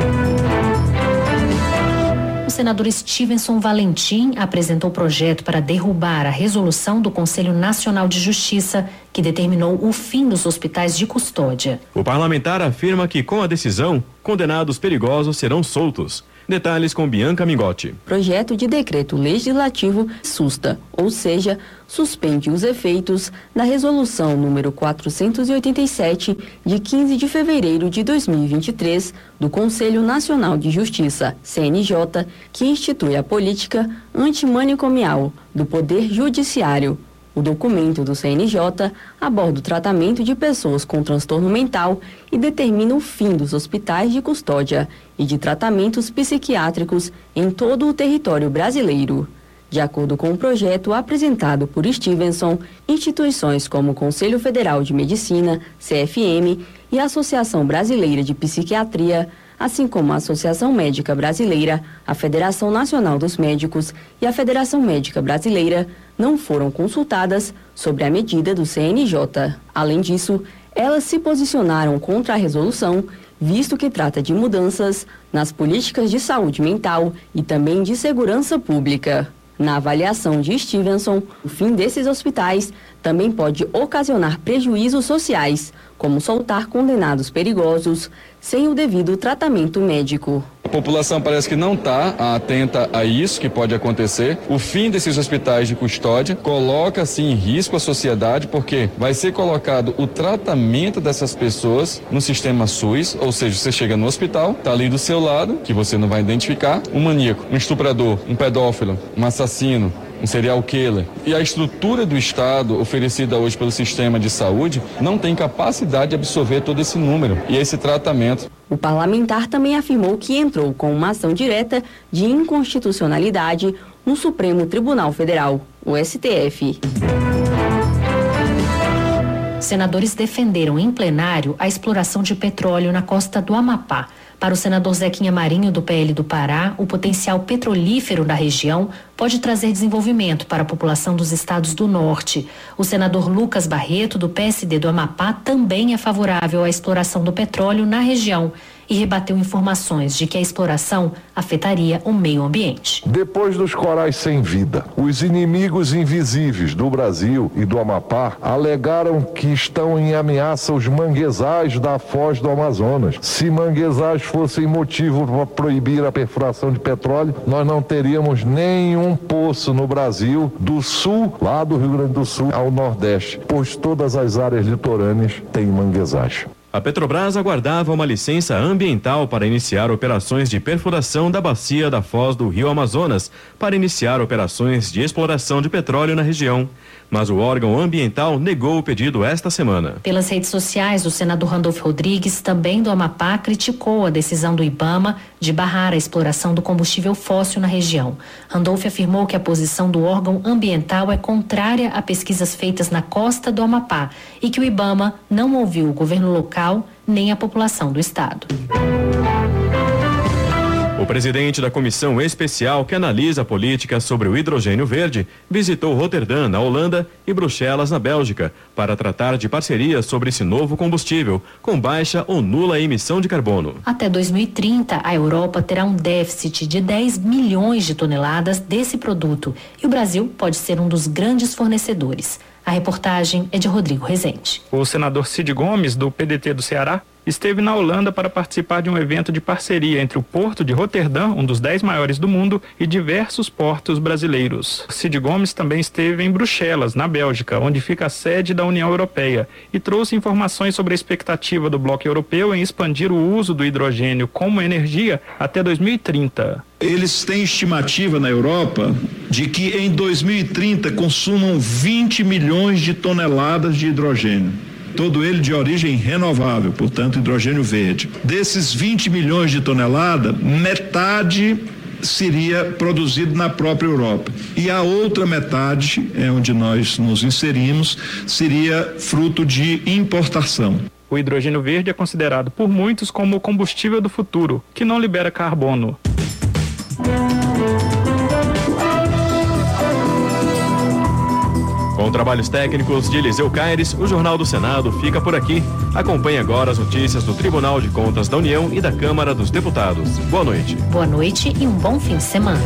O senador Stevenson Valentim apresentou o projeto para derrubar a resolução do Conselho Nacional de Justiça que determinou o fim dos hospitais de custódia. O parlamentar afirma que, com a decisão, condenados perigosos serão soltos. Detalhes com Bianca Mingotti. Projeto de decreto legislativo susta, ou seja, suspende os efeitos da resolução número 487 de 15 de fevereiro de 2023 do Conselho Nacional de Justiça, CNJ, que institui a política antimanicomial do Poder Judiciário. O documento do CNJ aborda o tratamento de pessoas com transtorno mental e determina o fim dos hospitais de custódia e de tratamentos psiquiátricos em todo o território brasileiro. De acordo com o projeto apresentado por Stevenson, instituições como o Conselho Federal de Medicina, CFM, e a Associação Brasileira de Psiquiatria, assim como a Associação Médica Brasileira, a Federação Nacional dos Médicos e a Federação Médica Brasileira, não foram consultadas sobre a medida do CNJ. Além disso, elas se posicionaram contra a resolução, visto que trata de mudanças nas políticas de saúde mental e também de segurança pública. Na avaliação de Stevenson, o fim desses hospitais também pode ocasionar prejuízos sociais, como soltar condenados perigosos sem o devido tratamento médico. A população parece que não está atenta a isso que pode acontecer. O fim desses hospitais de custódia coloca sim em risco a sociedade, porque vai ser colocado o tratamento dessas pessoas no sistema SUS, ou seja, você chega no hospital, está ali do seu lado, que você não vai identificar, um maníaco, um estuprador, um pedófilo, um assassino, um serial killer. E a estrutura do Estado oferecida hoje pelo sistema de saúde não tem capacidade de absorver todo esse número e esse tratamento. O parlamentar também afirmou que entrou com uma ação direta de inconstitucionalidade no Supremo Tribunal Federal, o STF. Senadores defenderam em plenário a exploração de petróleo na costa do Amapá. Para o senador Zequinha Marinho, do PL do Pará, o potencial petrolífero da região pode trazer desenvolvimento para a população dos estados do norte. O senador Lucas Barreto, do PSD do Amapá, também é favorável à exploração do petróleo na região e rebateu informações de que a exploração afetaria o meio ambiente. Depois dos corais sem vida, os inimigos invisíveis do Brasil e do Amapá alegaram que estão em ameaça os manguezais da foz do Amazonas. Se manguezais fossem motivo para proibir a perfuração de petróleo, nós não teríamos nenhum poço no Brasil, do sul, lá do Rio Grande do Sul, ao nordeste, pois todas as áreas litorâneas têm manguezais. A Petrobras aguardava uma licença ambiental para iniciar operações de perfuração da bacia da foz do Rio Amazonas, para iniciar operações de exploração de petróleo na região. Mas o órgão ambiental negou o pedido esta semana. Pelas redes sociais, o senador Randolfo Rodrigues, também do Amapá, criticou a decisão do IBAMA de barrar a exploração do combustível fóssil na região. Randolfo afirmou que a posição do órgão ambiental é contrária a pesquisas feitas na costa do Amapá e que o IBAMA não ouviu o governo local nem a população do estado. O presidente da comissão especial que analisa a política sobre o hidrogênio verde visitou Roterdã, na Holanda, e Bruxelas, na Bélgica, para tratar de parcerias sobre esse novo combustível, com baixa ou nula emissão de carbono. Até 2030, a Europa terá um déficit de 10 milhões de toneladas desse produto e o Brasil pode ser um dos grandes fornecedores. A reportagem é de Rodrigo Rezende. O senador Cid Gomes, do PDT do Ceará, esteve na Holanda para participar de um evento de parceria entre o Porto de Roterdã, um dos 10 maiores do mundo, e diversos portos brasileiros. Cid Gomes também esteve em Bruxelas, na Bélgica, onde fica a sede da União Europeia, e trouxe informações sobre a expectativa do bloco europeu em expandir o uso do hidrogênio como energia até 2030. Eles têm estimativa na Europa de que em 2030 consumam 20 milhões de toneladas de hidrogênio. Todo ele de origem renovável, portanto hidrogênio verde. Desses 20 milhões de toneladas, metade seria produzido na própria Europa. E a outra metade, é onde nós nos inserimos, seria fruto de importação. O hidrogênio verde é considerado por muitos como o combustível do futuro, que não libera carbono. Com trabalhos técnicos de Eliseu Caires, o Jornal do Senado fica por aqui. Acompanhe agora as notícias do Tribunal de Contas da União e da Câmara dos Deputados. Boa noite. Boa noite e um bom fim de semana.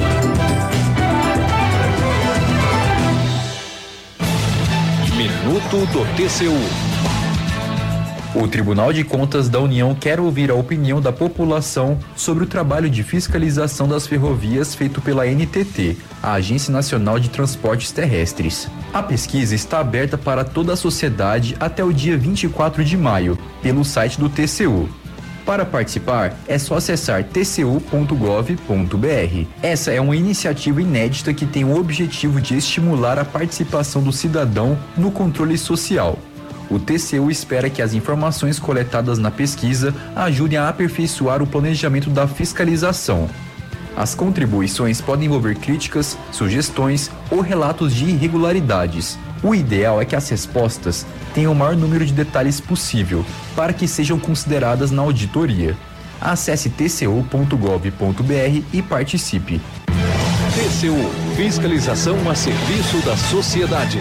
Minuto do TCU. O Tribunal de Contas da União quer ouvir a opinião da população sobre o trabalho de fiscalização das ferrovias feito pela NTT, a Agência Nacional de Transportes Terrestres. A pesquisa está aberta para toda a sociedade até o dia 24 de maio, pelo site do TCU. Para participar, é só acessar tcu.gov.br. Essa é uma iniciativa inédita que tem o objetivo de estimular a participação do cidadão no controle social. O TCU espera que as informações coletadas na pesquisa ajudem a aperfeiçoar o planejamento da fiscalização. As contribuições podem envolver críticas, sugestões ou relatos de irregularidades. O ideal é que as respostas tenham o maior número de detalhes possível para que sejam consideradas na auditoria. Acesse tcu.gov.br e participe. TCU, fiscalização a serviço da sociedade.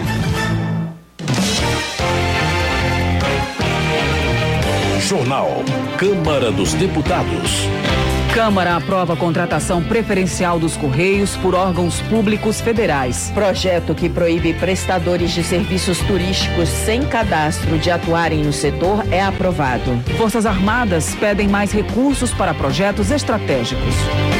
Jornal Câmara dos Deputados. Câmara aprova a contratação preferencial dos Correios por órgãos públicos federais. Projeto que proíbe prestadores de serviços turísticos sem cadastro de atuarem no setor é aprovado. Forças Armadas pedem mais recursos para projetos estratégicos.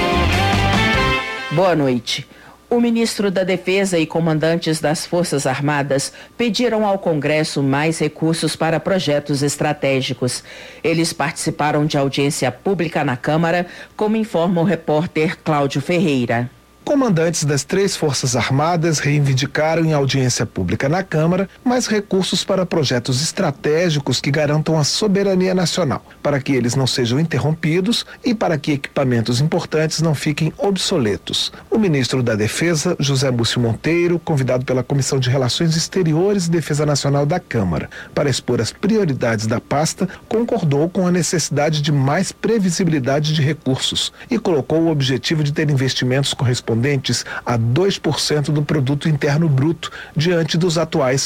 Boa noite. O ministro da Defesa e comandantes das Forças Armadas pediram ao Congresso mais recursos para projetos estratégicos. Eles participaram de audiência pública na Câmara, como informa o repórter Cláudio Ferreira. Comandantes das 3 Forças Armadas reivindicaram em audiência pública na Câmara mais recursos para projetos estratégicos que garantam a soberania nacional, para que eles não sejam interrompidos e para que equipamentos importantes não fiquem obsoletos. O ministro da Defesa, José Múcio Monteiro, convidado pela Comissão de Relações Exteriores e Defesa Nacional da Câmara para expor as prioridades da pasta, concordou com a necessidade de mais previsibilidade de recursos e colocou o objetivo de ter investimentos correspondentes a 2% do produto interno bruto, diante dos atuais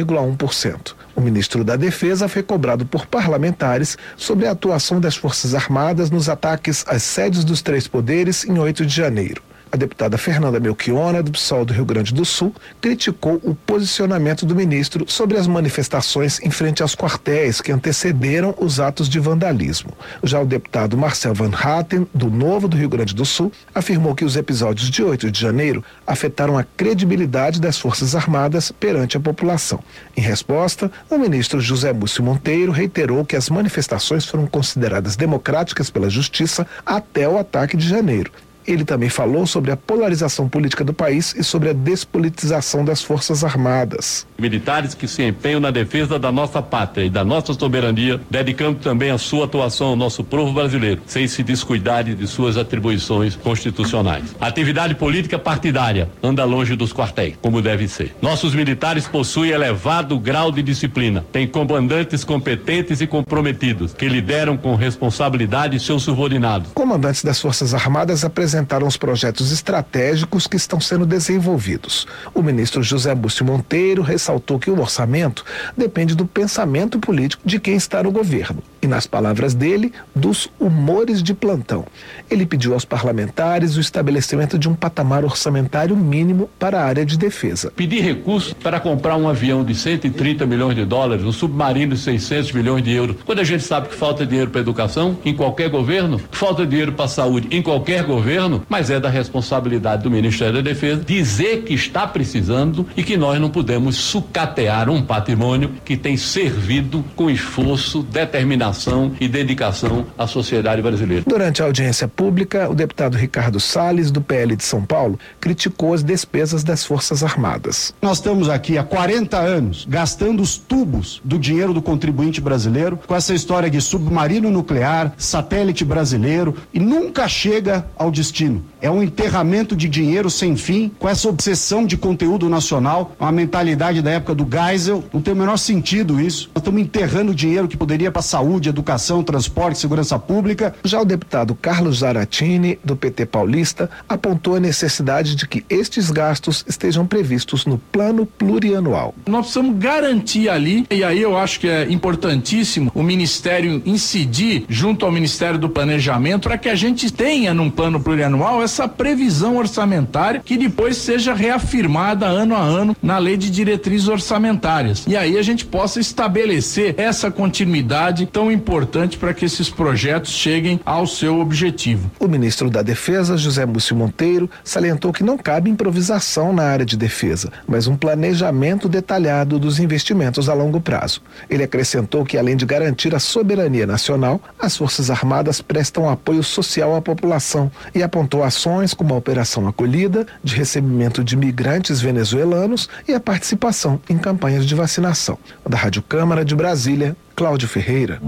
1,1%. O ministro da Defesa foi cobrado por parlamentares sobre a atuação das Forças Armadas nos ataques às sedes dos 3 poderes em 8 de janeiro. A deputada Fernanda Melchiona, do PSOL do Rio Grande do Sul, criticou o posicionamento do ministro sobre as manifestações em frente aos quartéis que antecederam os atos de vandalismo. Já o deputado Marcel Van Hatten, do Novo do Rio Grande do Sul, afirmou que os episódios de 8 de janeiro afetaram a credibilidade das Forças Armadas perante a população. Em resposta, o ministro José Múcio Monteiro reiterou que as manifestações foram consideradas democráticas pela Justiça até o ataque de janeiro. Ele também falou sobre a polarização política do país e sobre a despolitização das Forças Armadas. Militares que se empenham na defesa da nossa pátria e da nossa soberania, dedicando também a sua atuação ao nosso povo brasileiro, sem se descuidarem de suas atribuições constitucionais. A atividade política partidária anda longe dos quartéis, como deve ser. Nossos militares possuem elevado grau de disciplina, têm comandantes competentes e comprometidos, que lideram com responsabilidade seus subordinados. Comandantes das Forças Armadas apresentaram os projetos estratégicos que estão sendo desenvolvidos. O ministro José Múcio Monteiro ressaltou que o orçamento depende do pensamento político de quem está no governo e e, nas palavras dele, dos humores de plantão. Ele pediu aos parlamentares o estabelecimento de um patamar orçamentário mínimo para a área de defesa. Pedir recursos para comprar um avião de 130 milhões de dólares, um submarino de 600 milhões de euros, quando a gente sabe que falta dinheiro para educação em qualquer governo, que falta dinheiro para a saúde em qualquer governo, mas é da responsabilidade do Ministério da Defesa dizer que está precisando e que nós não podemos sucatear um patrimônio que tem servido com esforço, determinação e dedicação à sociedade brasileira. Durante a audiência pública, o deputado Ricardo Salles, do PL de São Paulo, criticou as despesas das Forças Armadas. Nós estamos aqui há 40 anos gastando os tubos do dinheiro do contribuinte brasileiro com essa história de submarino nuclear, satélite brasileiro, e nunca chega ao destino. É um enterramento de dinheiro sem fim, com essa obsessão de conteúdo nacional, uma mentalidade da época do Geisel. Não tem o menor sentido isso. Nós estamos enterrando dinheiro que poderia para saúde, educação, transporte, segurança pública. Já o deputado Carlos Zaratini, do PT paulista, apontou a necessidade de que estes gastos estejam previstos no plano plurianual. Nós precisamos garantir ali, e aí eu acho que é importantíssimo o Ministério incidir junto ao Ministério do Planejamento para que a gente tenha num plano plurianual essa previsão orçamentária que depois seja reafirmada ano a ano na Lei de Diretrizes Orçamentárias. E aí a gente possa estabelecer essa continuidade tão importante para que esses projetos cheguem ao seu objetivo. O ministro da Defesa, José Múcio Monteiro, salientou que não cabe improvisação na área de defesa, mas um planejamento detalhado dos investimentos a longo prazo. Ele acrescentou que, além de garantir a soberania nacional, as Forças Armadas prestam apoio social à população e apontou ações como a Operação Acolhida, de recebimento de migrantes venezuelanos e a participação em campanhas de vacinação. Da Rádio Câmara de Brasília, Cláudio Ferreira.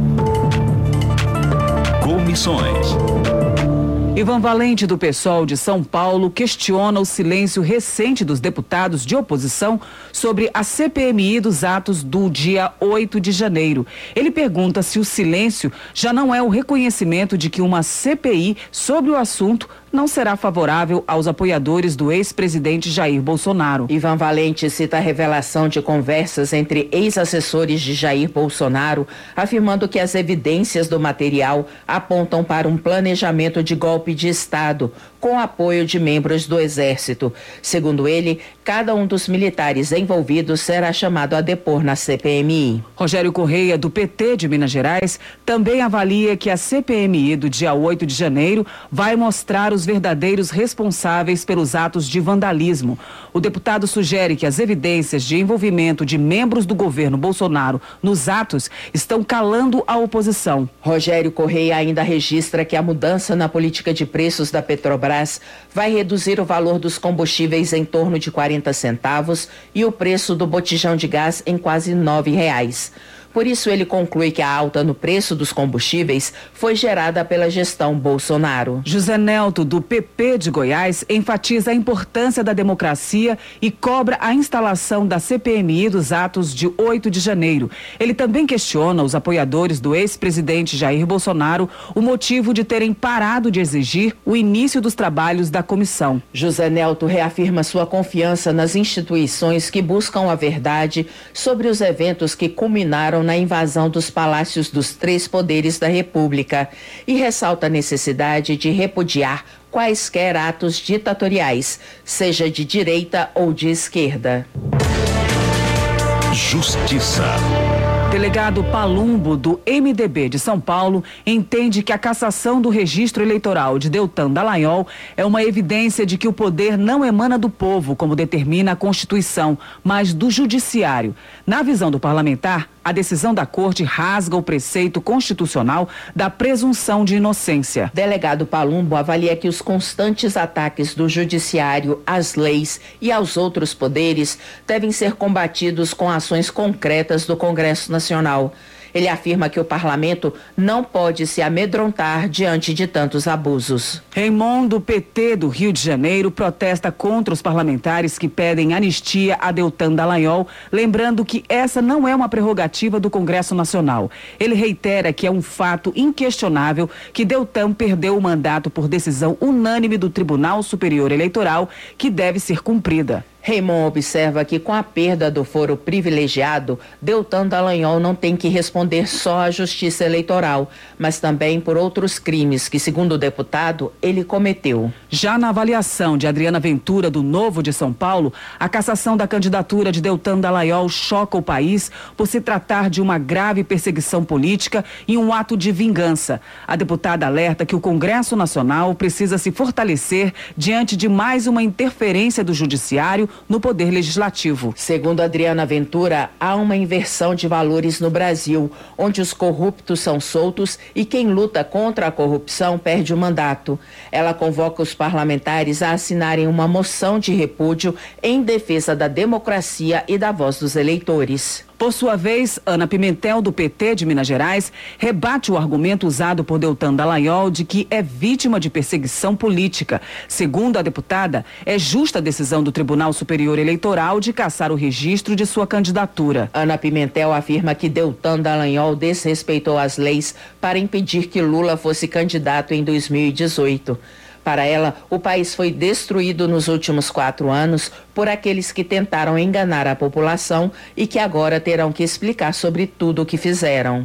Comissões. Ivan Valente, do PSOL de São Paulo, questiona o silêncio recente dos deputados de oposição sobre a CPMI dos atos do dia 8 de janeiro. Ele pergunta se o silêncio já não é o reconhecimento de que uma CPI sobre o assunto não será favorável aos apoiadores do ex-presidente Jair Bolsonaro. Ivan Valente cita a revelação de conversas entre ex-assessores de Jair Bolsonaro, afirmando que as evidências do material apontam para um planejamento de golpe de Estado, com apoio de membros do Exército. Segundo ele, cada um dos militares envolvidos será chamado a depor na CPMI. Rogério Correia, do PT de Minas Gerais, também avalia que a CPMI do dia 8 de janeiro vai mostrar os verdadeiros responsáveis pelos atos de vandalismo. O deputado sugere que as evidências de envolvimento de membros do governo Bolsonaro nos atos estão calando a oposição. Rogério Correia ainda registra que a mudança na política de preços da Petrobras vai reduzir o valor dos combustíveis em torno de 40 centavos e o preço do botijão de gás em quase R$9. Por isso, ele conclui que a alta no preço dos combustíveis foi gerada pela gestão Bolsonaro. José Nelto, do PP de Goiás, enfatiza a importância da democracia e cobra a instalação da CPMI dos atos de 8 de janeiro. Ele também questiona os apoiadores do ex-presidente Jair Bolsonaro o motivo de terem parado de exigir o início dos trabalhos da comissão. José Nelto reafirma sua confiança nas instituições que buscam a verdade sobre os eventos que culminaram na invasão dos palácios dos três poderes da República e ressalta a necessidade de repudiar quaisquer atos ditatoriais, seja de direita ou de esquerda. Justiça. Delegado Palumbo, do MDB de São Paulo, entende que a cassação do registro eleitoral de Deltan Dallagnol é uma evidência de que o poder não emana do povo, como determina a Constituição, mas do Judiciário. Na visão do parlamentar, a decisão da Corte rasga o preceito constitucional da presunção de inocência. Delegado Palumbo avalia que os constantes ataques do Judiciário às leis e aos outros poderes devem ser combatidos com ações concretas do Congresso Nacional. Ele afirma que o parlamento não pode se amedrontar diante de tantos abusos. Raimon, do PT do Rio de Janeiro, protesta contra os parlamentares que pedem anistia a Deltan Dallagnol, lembrando que essa não é uma prerrogativa do Congresso Nacional. Ele reitera que é um fato inquestionável que Deltan perdeu o mandato por decisão unânime do Tribunal Superior Eleitoral, que deve ser cumprida. Raymond observa que com a perda do foro privilegiado, Deltan Dallagnol não tem que responder só à Justiça Eleitoral, mas também por outros crimes que, segundo o deputado, ele cometeu. Já na avaliação de Adriana Ventura, do Novo de São Paulo, a cassação da candidatura de Deltan Dallagnol choca o país por se tratar de uma grave perseguição política e um ato de vingança. A deputada alerta que o Congresso Nacional precisa se fortalecer diante de mais uma interferência do Judiciário no Poder Legislativo. Segundo Adriana Ventura, há uma inversão de valores no Brasil, onde os corruptos são soltos e quem luta contra a corrupção perde o mandato. Ela convoca os parlamentares a assinarem uma moção de repúdio em defesa da democracia e da voz dos eleitores. Por sua vez, Ana Pimentel, do PT de Minas Gerais, rebate o argumento usado por Deltan Dallagnol de que é vítima de perseguição política. Segundo a deputada, é justa a decisão do Tribunal Superior Eleitoral de cassar o registro de sua candidatura. Ana Pimentel afirma que Deltan Dallagnol desrespeitou as leis para impedir que Lula fosse candidato em 2018. Para ela, o país foi destruído nos últimos 4 anos por aqueles que tentaram enganar a população e que agora terão que explicar sobre tudo o que fizeram.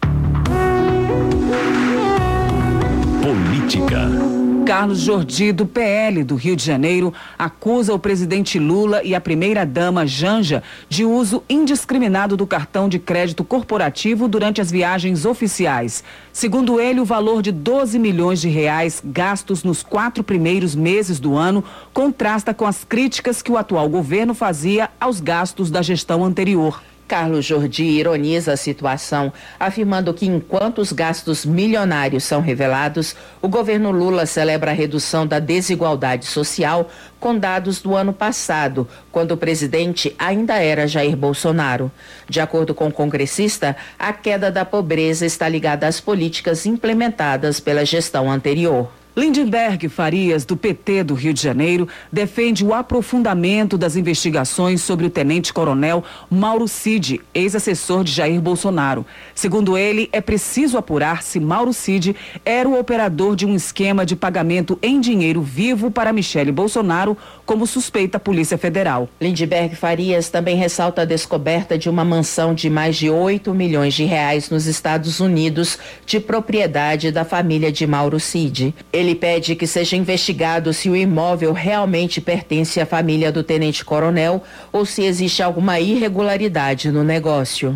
Política. Carlos Jordi, do PL do Rio de Janeiro, acusa o presidente Lula e a primeira-dama Janja de uso indiscriminado do cartão de crédito corporativo durante as viagens oficiais. Segundo ele, o valor de 12 milhões de reais gastos nos 4 primeiros meses do ano contrasta com as críticas que o atual governo fazia aos gastos da gestão anterior. Carlos Jordi ironiza a situação, afirmando que enquanto os gastos milionários são revelados, o governo Lula celebra a redução da desigualdade social com dados do ano passado, quando o presidente ainda era Jair Bolsonaro. De acordo com o congressista, a queda da pobreza está ligada às políticas implementadas pela gestão anterior. Lindenberg Farias, do PT do Rio de Janeiro, defende o aprofundamento das investigações sobre o tenente-coronel Mauro Cid, ex-assessor de Jair Bolsonaro. Segundo ele, é preciso apurar se Mauro Cid era o operador de um esquema de pagamento em dinheiro vivo para Michele Bolsonaro, como suspeita a Polícia Federal. Lindenberg Farias também ressalta a descoberta de uma mansão de mais de 8 milhões de reais nos Estados Unidos, de propriedade da família de Mauro Cid. Ele pede que seja investigado se o imóvel realmente pertence à família do tenente-coronel ou se existe alguma irregularidade no negócio.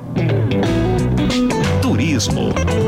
Turismo.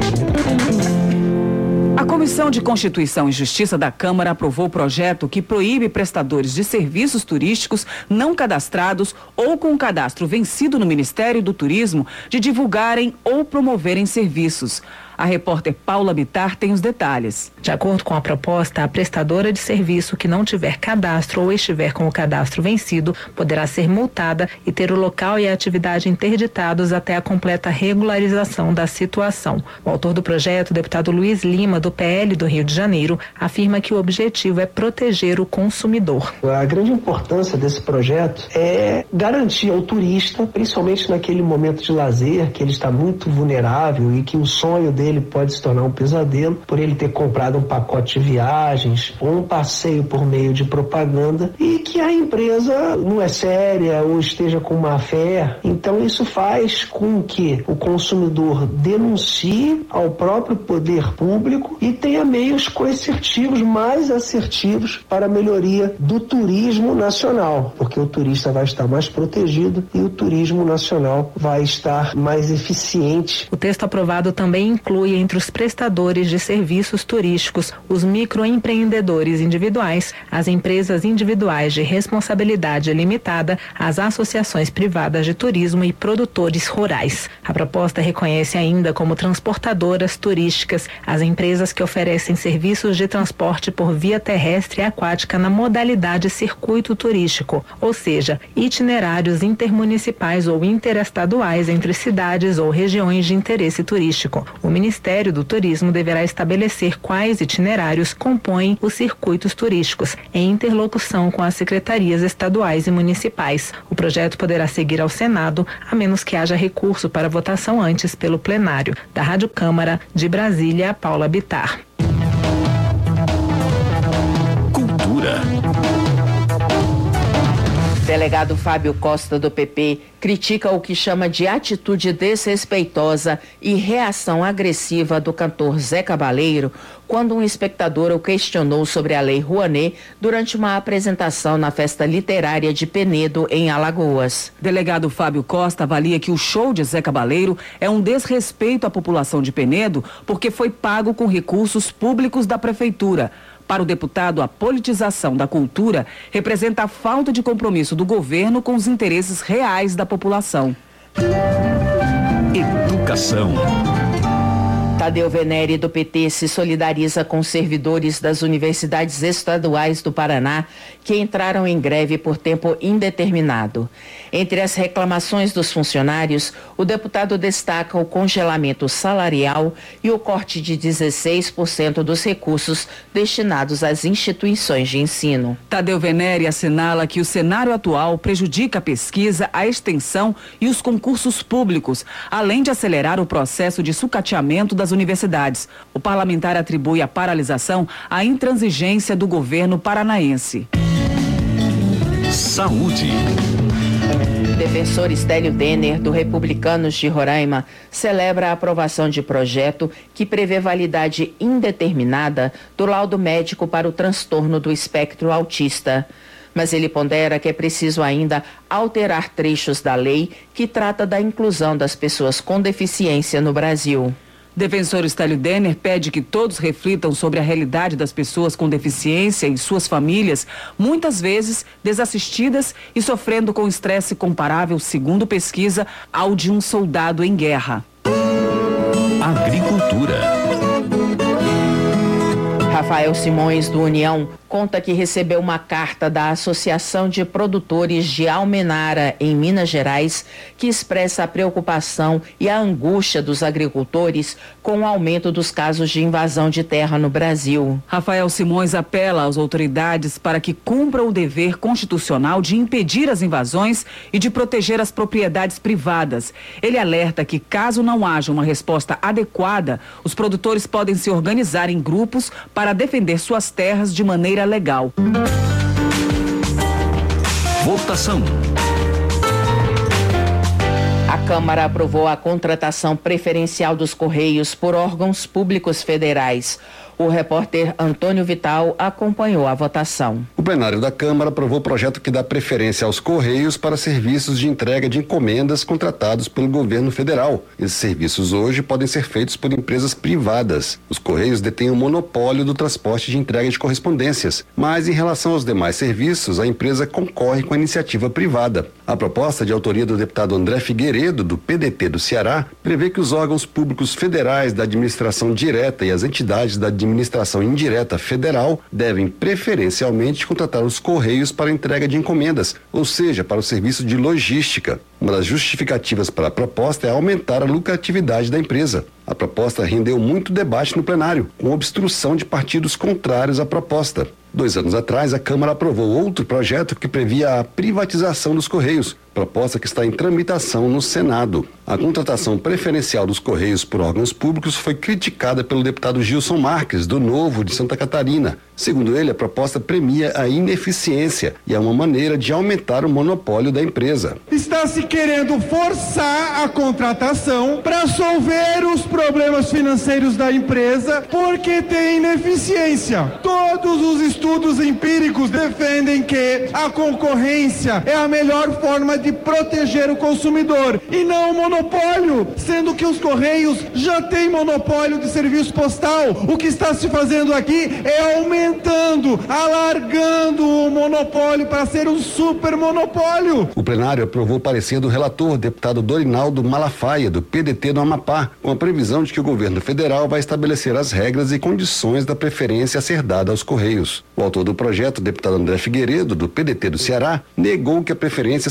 A Comissão de Constituição e Justiça da Câmara aprovou o projeto que proíbe prestadores de serviços turísticos não cadastrados ou com cadastro vencido no Ministério do Turismo de divulgarem ou promoverem serviços. A repórter Paula Bittar tem os detalhes. De acordo com a proposta, a prestadora de serviço que não tiver cadastro ou estiver com o cadastro vencido poderá ser multada e ter o local e a atividade interditados até a completa regularização da situação. O autor do projeto, o deputado Luiz Lima, do PL do Rio de Janeiro, afirma que o objetivo é proteger o consumidor. A grande importância desse projeto é garantir ao turista, principalmente naquele momento de lazer, que ele está muito vulnerável e que o sonho dele pode se tornar um pesadelo por ele ter comprado um pacote de viagens ou um passeio por meio de propaganda e que a empresa não é séria ou esteja com má fé. Então isso faz com que o consumidor denuncie ao próprio poder público e tenha meios coercitivos mais assertivos para a melhoria do turismo nacional, porque o turista vai estar mais protegido e o turismo nacional vai estar mais eficiente. O texto aprovado também inclui entre os prestadores de serviços turísticos os microempreendedores individuais, as empresas individuais de responsabilidade limitada, as associações privadas de turismo e produtores rurais. A proposta reconhece ainda como transportadoras turísticas as empresas que oferecem serviços de transporte por via terrestre e aquática na modalidade circuito turístico, ou seja, itinerários intermunicipais ou interestaduais entre cidades ou regiões de interesse turístico. O Ministério do Turismo deverá estabelecer quais itinerários compõem os circuitos turísticos, em interlocução com as secretarias estaduais e municipais. O projeto poderá seguir ao Senado, a menos que haja recurso para votação antes pelo plenário. Da Rádio Câmara, de Brasília, Paula Bittar. Cultura. Delegado Fábio Costa, do PP, critica o que chama de atitude desrespeitosa e reação agressiva do cantor Zé Cabaleiro quando um espectador o questionou sobre a Lei Rouanet durante uma apresentação na festa literária de Penedo, em Alagoas. Delegado Fábio Costa avalia que o show de Zé Cabaleiro é um desrespeito à população de Penedo porque foi pago com recursos públicos da prefeitura. Para o deputado, a politização da cultura representa a falta de compromisso do governo com os interesses reais da população. Educação. Tadeu Venere, do PT, se solidariza com servidores das universidades estaduais do Paraná que entraram em greve por tempo indeterminado. Entre as reclamações dos funcionários, o deputado destaca o congelamento salarial e o corte de 16% dos recursos destinados às instituições de ensino. Tadeu Venere assinala que o cenário atual prejudica a pesquisa, a extensão e os concursos públicos, além de acelerar o processo de sucateamento das universidades. O parlamentar atribui a paralisação à intransigência do governo paranaense. Saúde. O defensor Stélio Denner, do Republicanos de Roraima, celebra a aprovação de projeto que prevê validade indeterminada do laudo médico para o transtorno do espectro autista. Mas ele pondera que é preciso ainda alterar trechos da lei que trata da inclusão das pessoas com deficiência no Brasil. Defensor Stélio Denner pede que todos reflitam sobre a realidade das pessoas com deficiência e suas famílias, muitas vezes desassistidas e sofrendo com estresse comparável, segundo pesquisa, ao de um soldado em guerra. Agricultura. Rafael Simões, do União, conta que recebeu uma carta da Associação de Produtores de Almenara, em Minas Gerais, que expressa a preocupação e a angústia dos agricultores com o aumento dos casos de invasão de terra no Brasil. Rafael Simões apela às autoridades para que cumpram o dever constitucional de impedir as invasões e de proteger as propriedades privadas. Ele alerta que, caso não haja uma resposta adequada, os produtores podem se organizar em grupos para defender suas terras de maneira legal. Votação. A Câmara aprovou a contratação preferencial dos Correios por órgãos públicos federais. O repórter Antônio Vital acompanhou a votação. O plenário da Câmara aprovou o projeto que dá preferência aos Correios para serviços de entrega de encomendas contratados pelo governo federal. Esses serviços hoje podem ser feitos por empresas privadas. Os Correios detêm o monopólio do transporte de entrega de correspondências, mas em relação aos demais serviços, a empresa concorre com a iniciativa privada. A proposta, de autoria do deputado André Figueiredo, do PDT do Ceará, prevê que os órgãos públicos federais da administração direta e as entidades da administração indireta federal devem preferencialmente contratar os Correios para entrega de encomendas, ou seja, para o serviço de logística. Uma das justificativas para a proposta é aumentar a lucratividade da empresa. A proposta rendeu muito debate no plenário, com obstrução de partidos contrários à proposta. 2 anos atrás, a Câmara aprovou outro projeto que previa a privatização dos Correios, proposta que está em tramitação no Senado. A contratação preferencial dos Correios por órgãos públicos foi criticada pelo deputado Gilson Marques, do Novo, de Santa Catarina. Segundo ele, a proposta premia a ineficiência e é uma maneira de aumentar o monopólio da empresa. Está se querendo forçar a contratação para solver os problemas financeiros da empresa porque tem ineficiência. Todos os estudos empíricos defendem que a concorrência é a melhor forma de proteger o consumidor e não o monopólio, sendo que os Correios já têm monopólio de serviço postal. O que está se fazendo aqui é aumentando, alargando o monopólio para ser um super monopólio. O plenário aprovou o parecer do relator, deputado Dorinaldo Malafaia, do PDT do Amapá, com a previsão de que o governo federal vai estabelecer as regras e condições da preferência a ser dada aos Correios. O autor do projeto, deputado André Figueiredo, do PDT do Ceará, negou que a preferência significa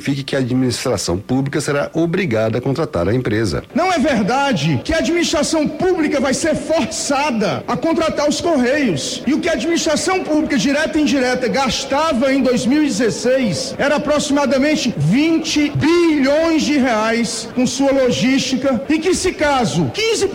signifique que a administração pública será obrigada a contratar a empresa. Não é verdade que a administração pública vai ser forçada a contratar os Correios. E o que a administração pública, direta e indireta, gastava em 2016 era aproximadamente 20 bilhões de reais com sua logística, e que se caso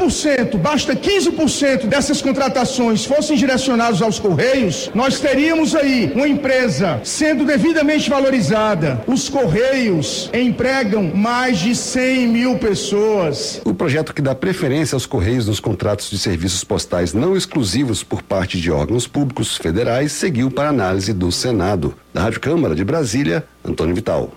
15% dessas contratações fossem direcionadas aos Correios, nós teríamos aí uma empresa sendo devidamente valorizada. Os Correios empregam mais de 100 mil pessoas. O projeto que dá preferência aos Correios nos contratos de serviços postais não exclusivos por parte de órgãos públicos federais seguiu para análise do Senado. Da Rádio Câmara de Brasília, Antônio Vital.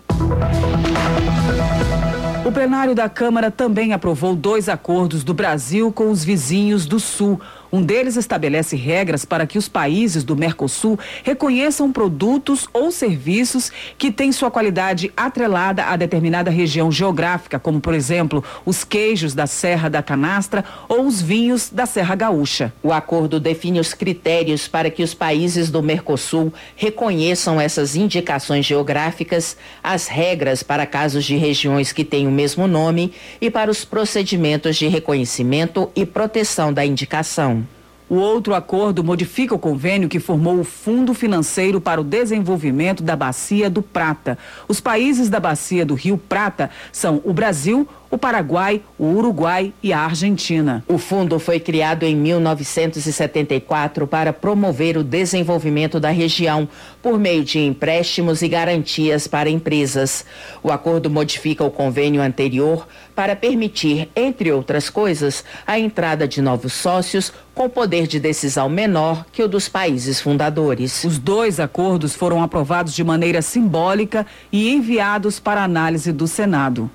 O plenário da Câmara também aprovou 2 acordos do Brasil com os vizinhos do Sul. Um deles estabelece regras para que os países do Mercosul reconheçam produtos ou serviços que têm sua qualidade atrelada a determinada região geográfica, como, por exemplo, os queijos da Serra da Canastra ou os vinhos da Serra Gaúcha. O acordo define os critérios para que os países do Mercosul reconheçam essas indicações geográficas, as regras para casos de regiões que têm o mesmo nome e para os procedimentos de reconhecimento e proteção da indicação. O outro acordo modifica o convênio que formou o Fundo Financeiro para o Desenvolvimento da Bacia do Prata. Os países da Bacia do Rio Prata são o Brasil, o Paraguai, o Uruguai e a Argentina. O fundo foi criado em 1974 para promover o desenvolvimento da região por meio de empréstimos e garantias para empresas. O acordo modifica o convênio anterior para permitir, entre outras coisas, a entrada de novos sócios com poder de decisão menor que o dos países fundadores. Os 2 acordos foram aprovados de maneira simbólica e enviados para análise do Senado.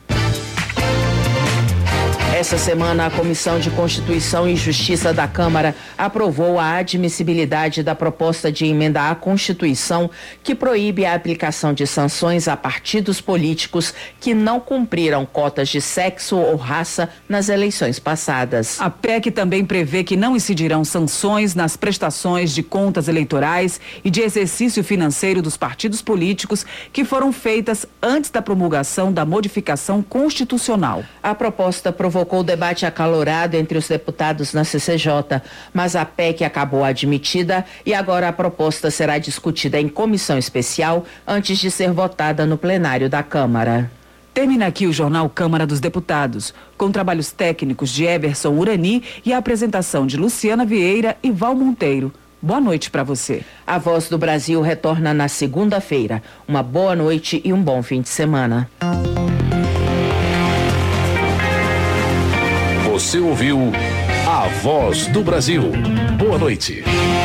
Essa semana, a Comissão de Constituição e Justiça da Câmara aprovou a admissibilidade da proposta de emenda à Constituição que proíbe a aplicação de sanções a partidos políticos que não cumpriram cotas de sexo ou raça nas eleições passadas. A PEC também prevê que não incidirão sanções nas prestações de contas eleitorais e de exercício financeiro dos partidos políticos que foram feitas antes da promulgação da modificação constitucional. A proposta provocou o debate acalorado entre os deputados na CCJ, mas a PEC acabou admitida e agora a proposta será discutida em comissão especial antes de ser votada no plenário da Câmara. Termina aqui o Jornal Câmara dos Deputados, com trabalhos técnicos de Everson Urani e a apresentação de Luciana Vieira e Val Monteiro. Boa noite para você. A Voz do Brasil retorna na segunda-feira. Uma boa noite e um bom fim de semana. Você ouviu A Voz do Brasil. Boa noite.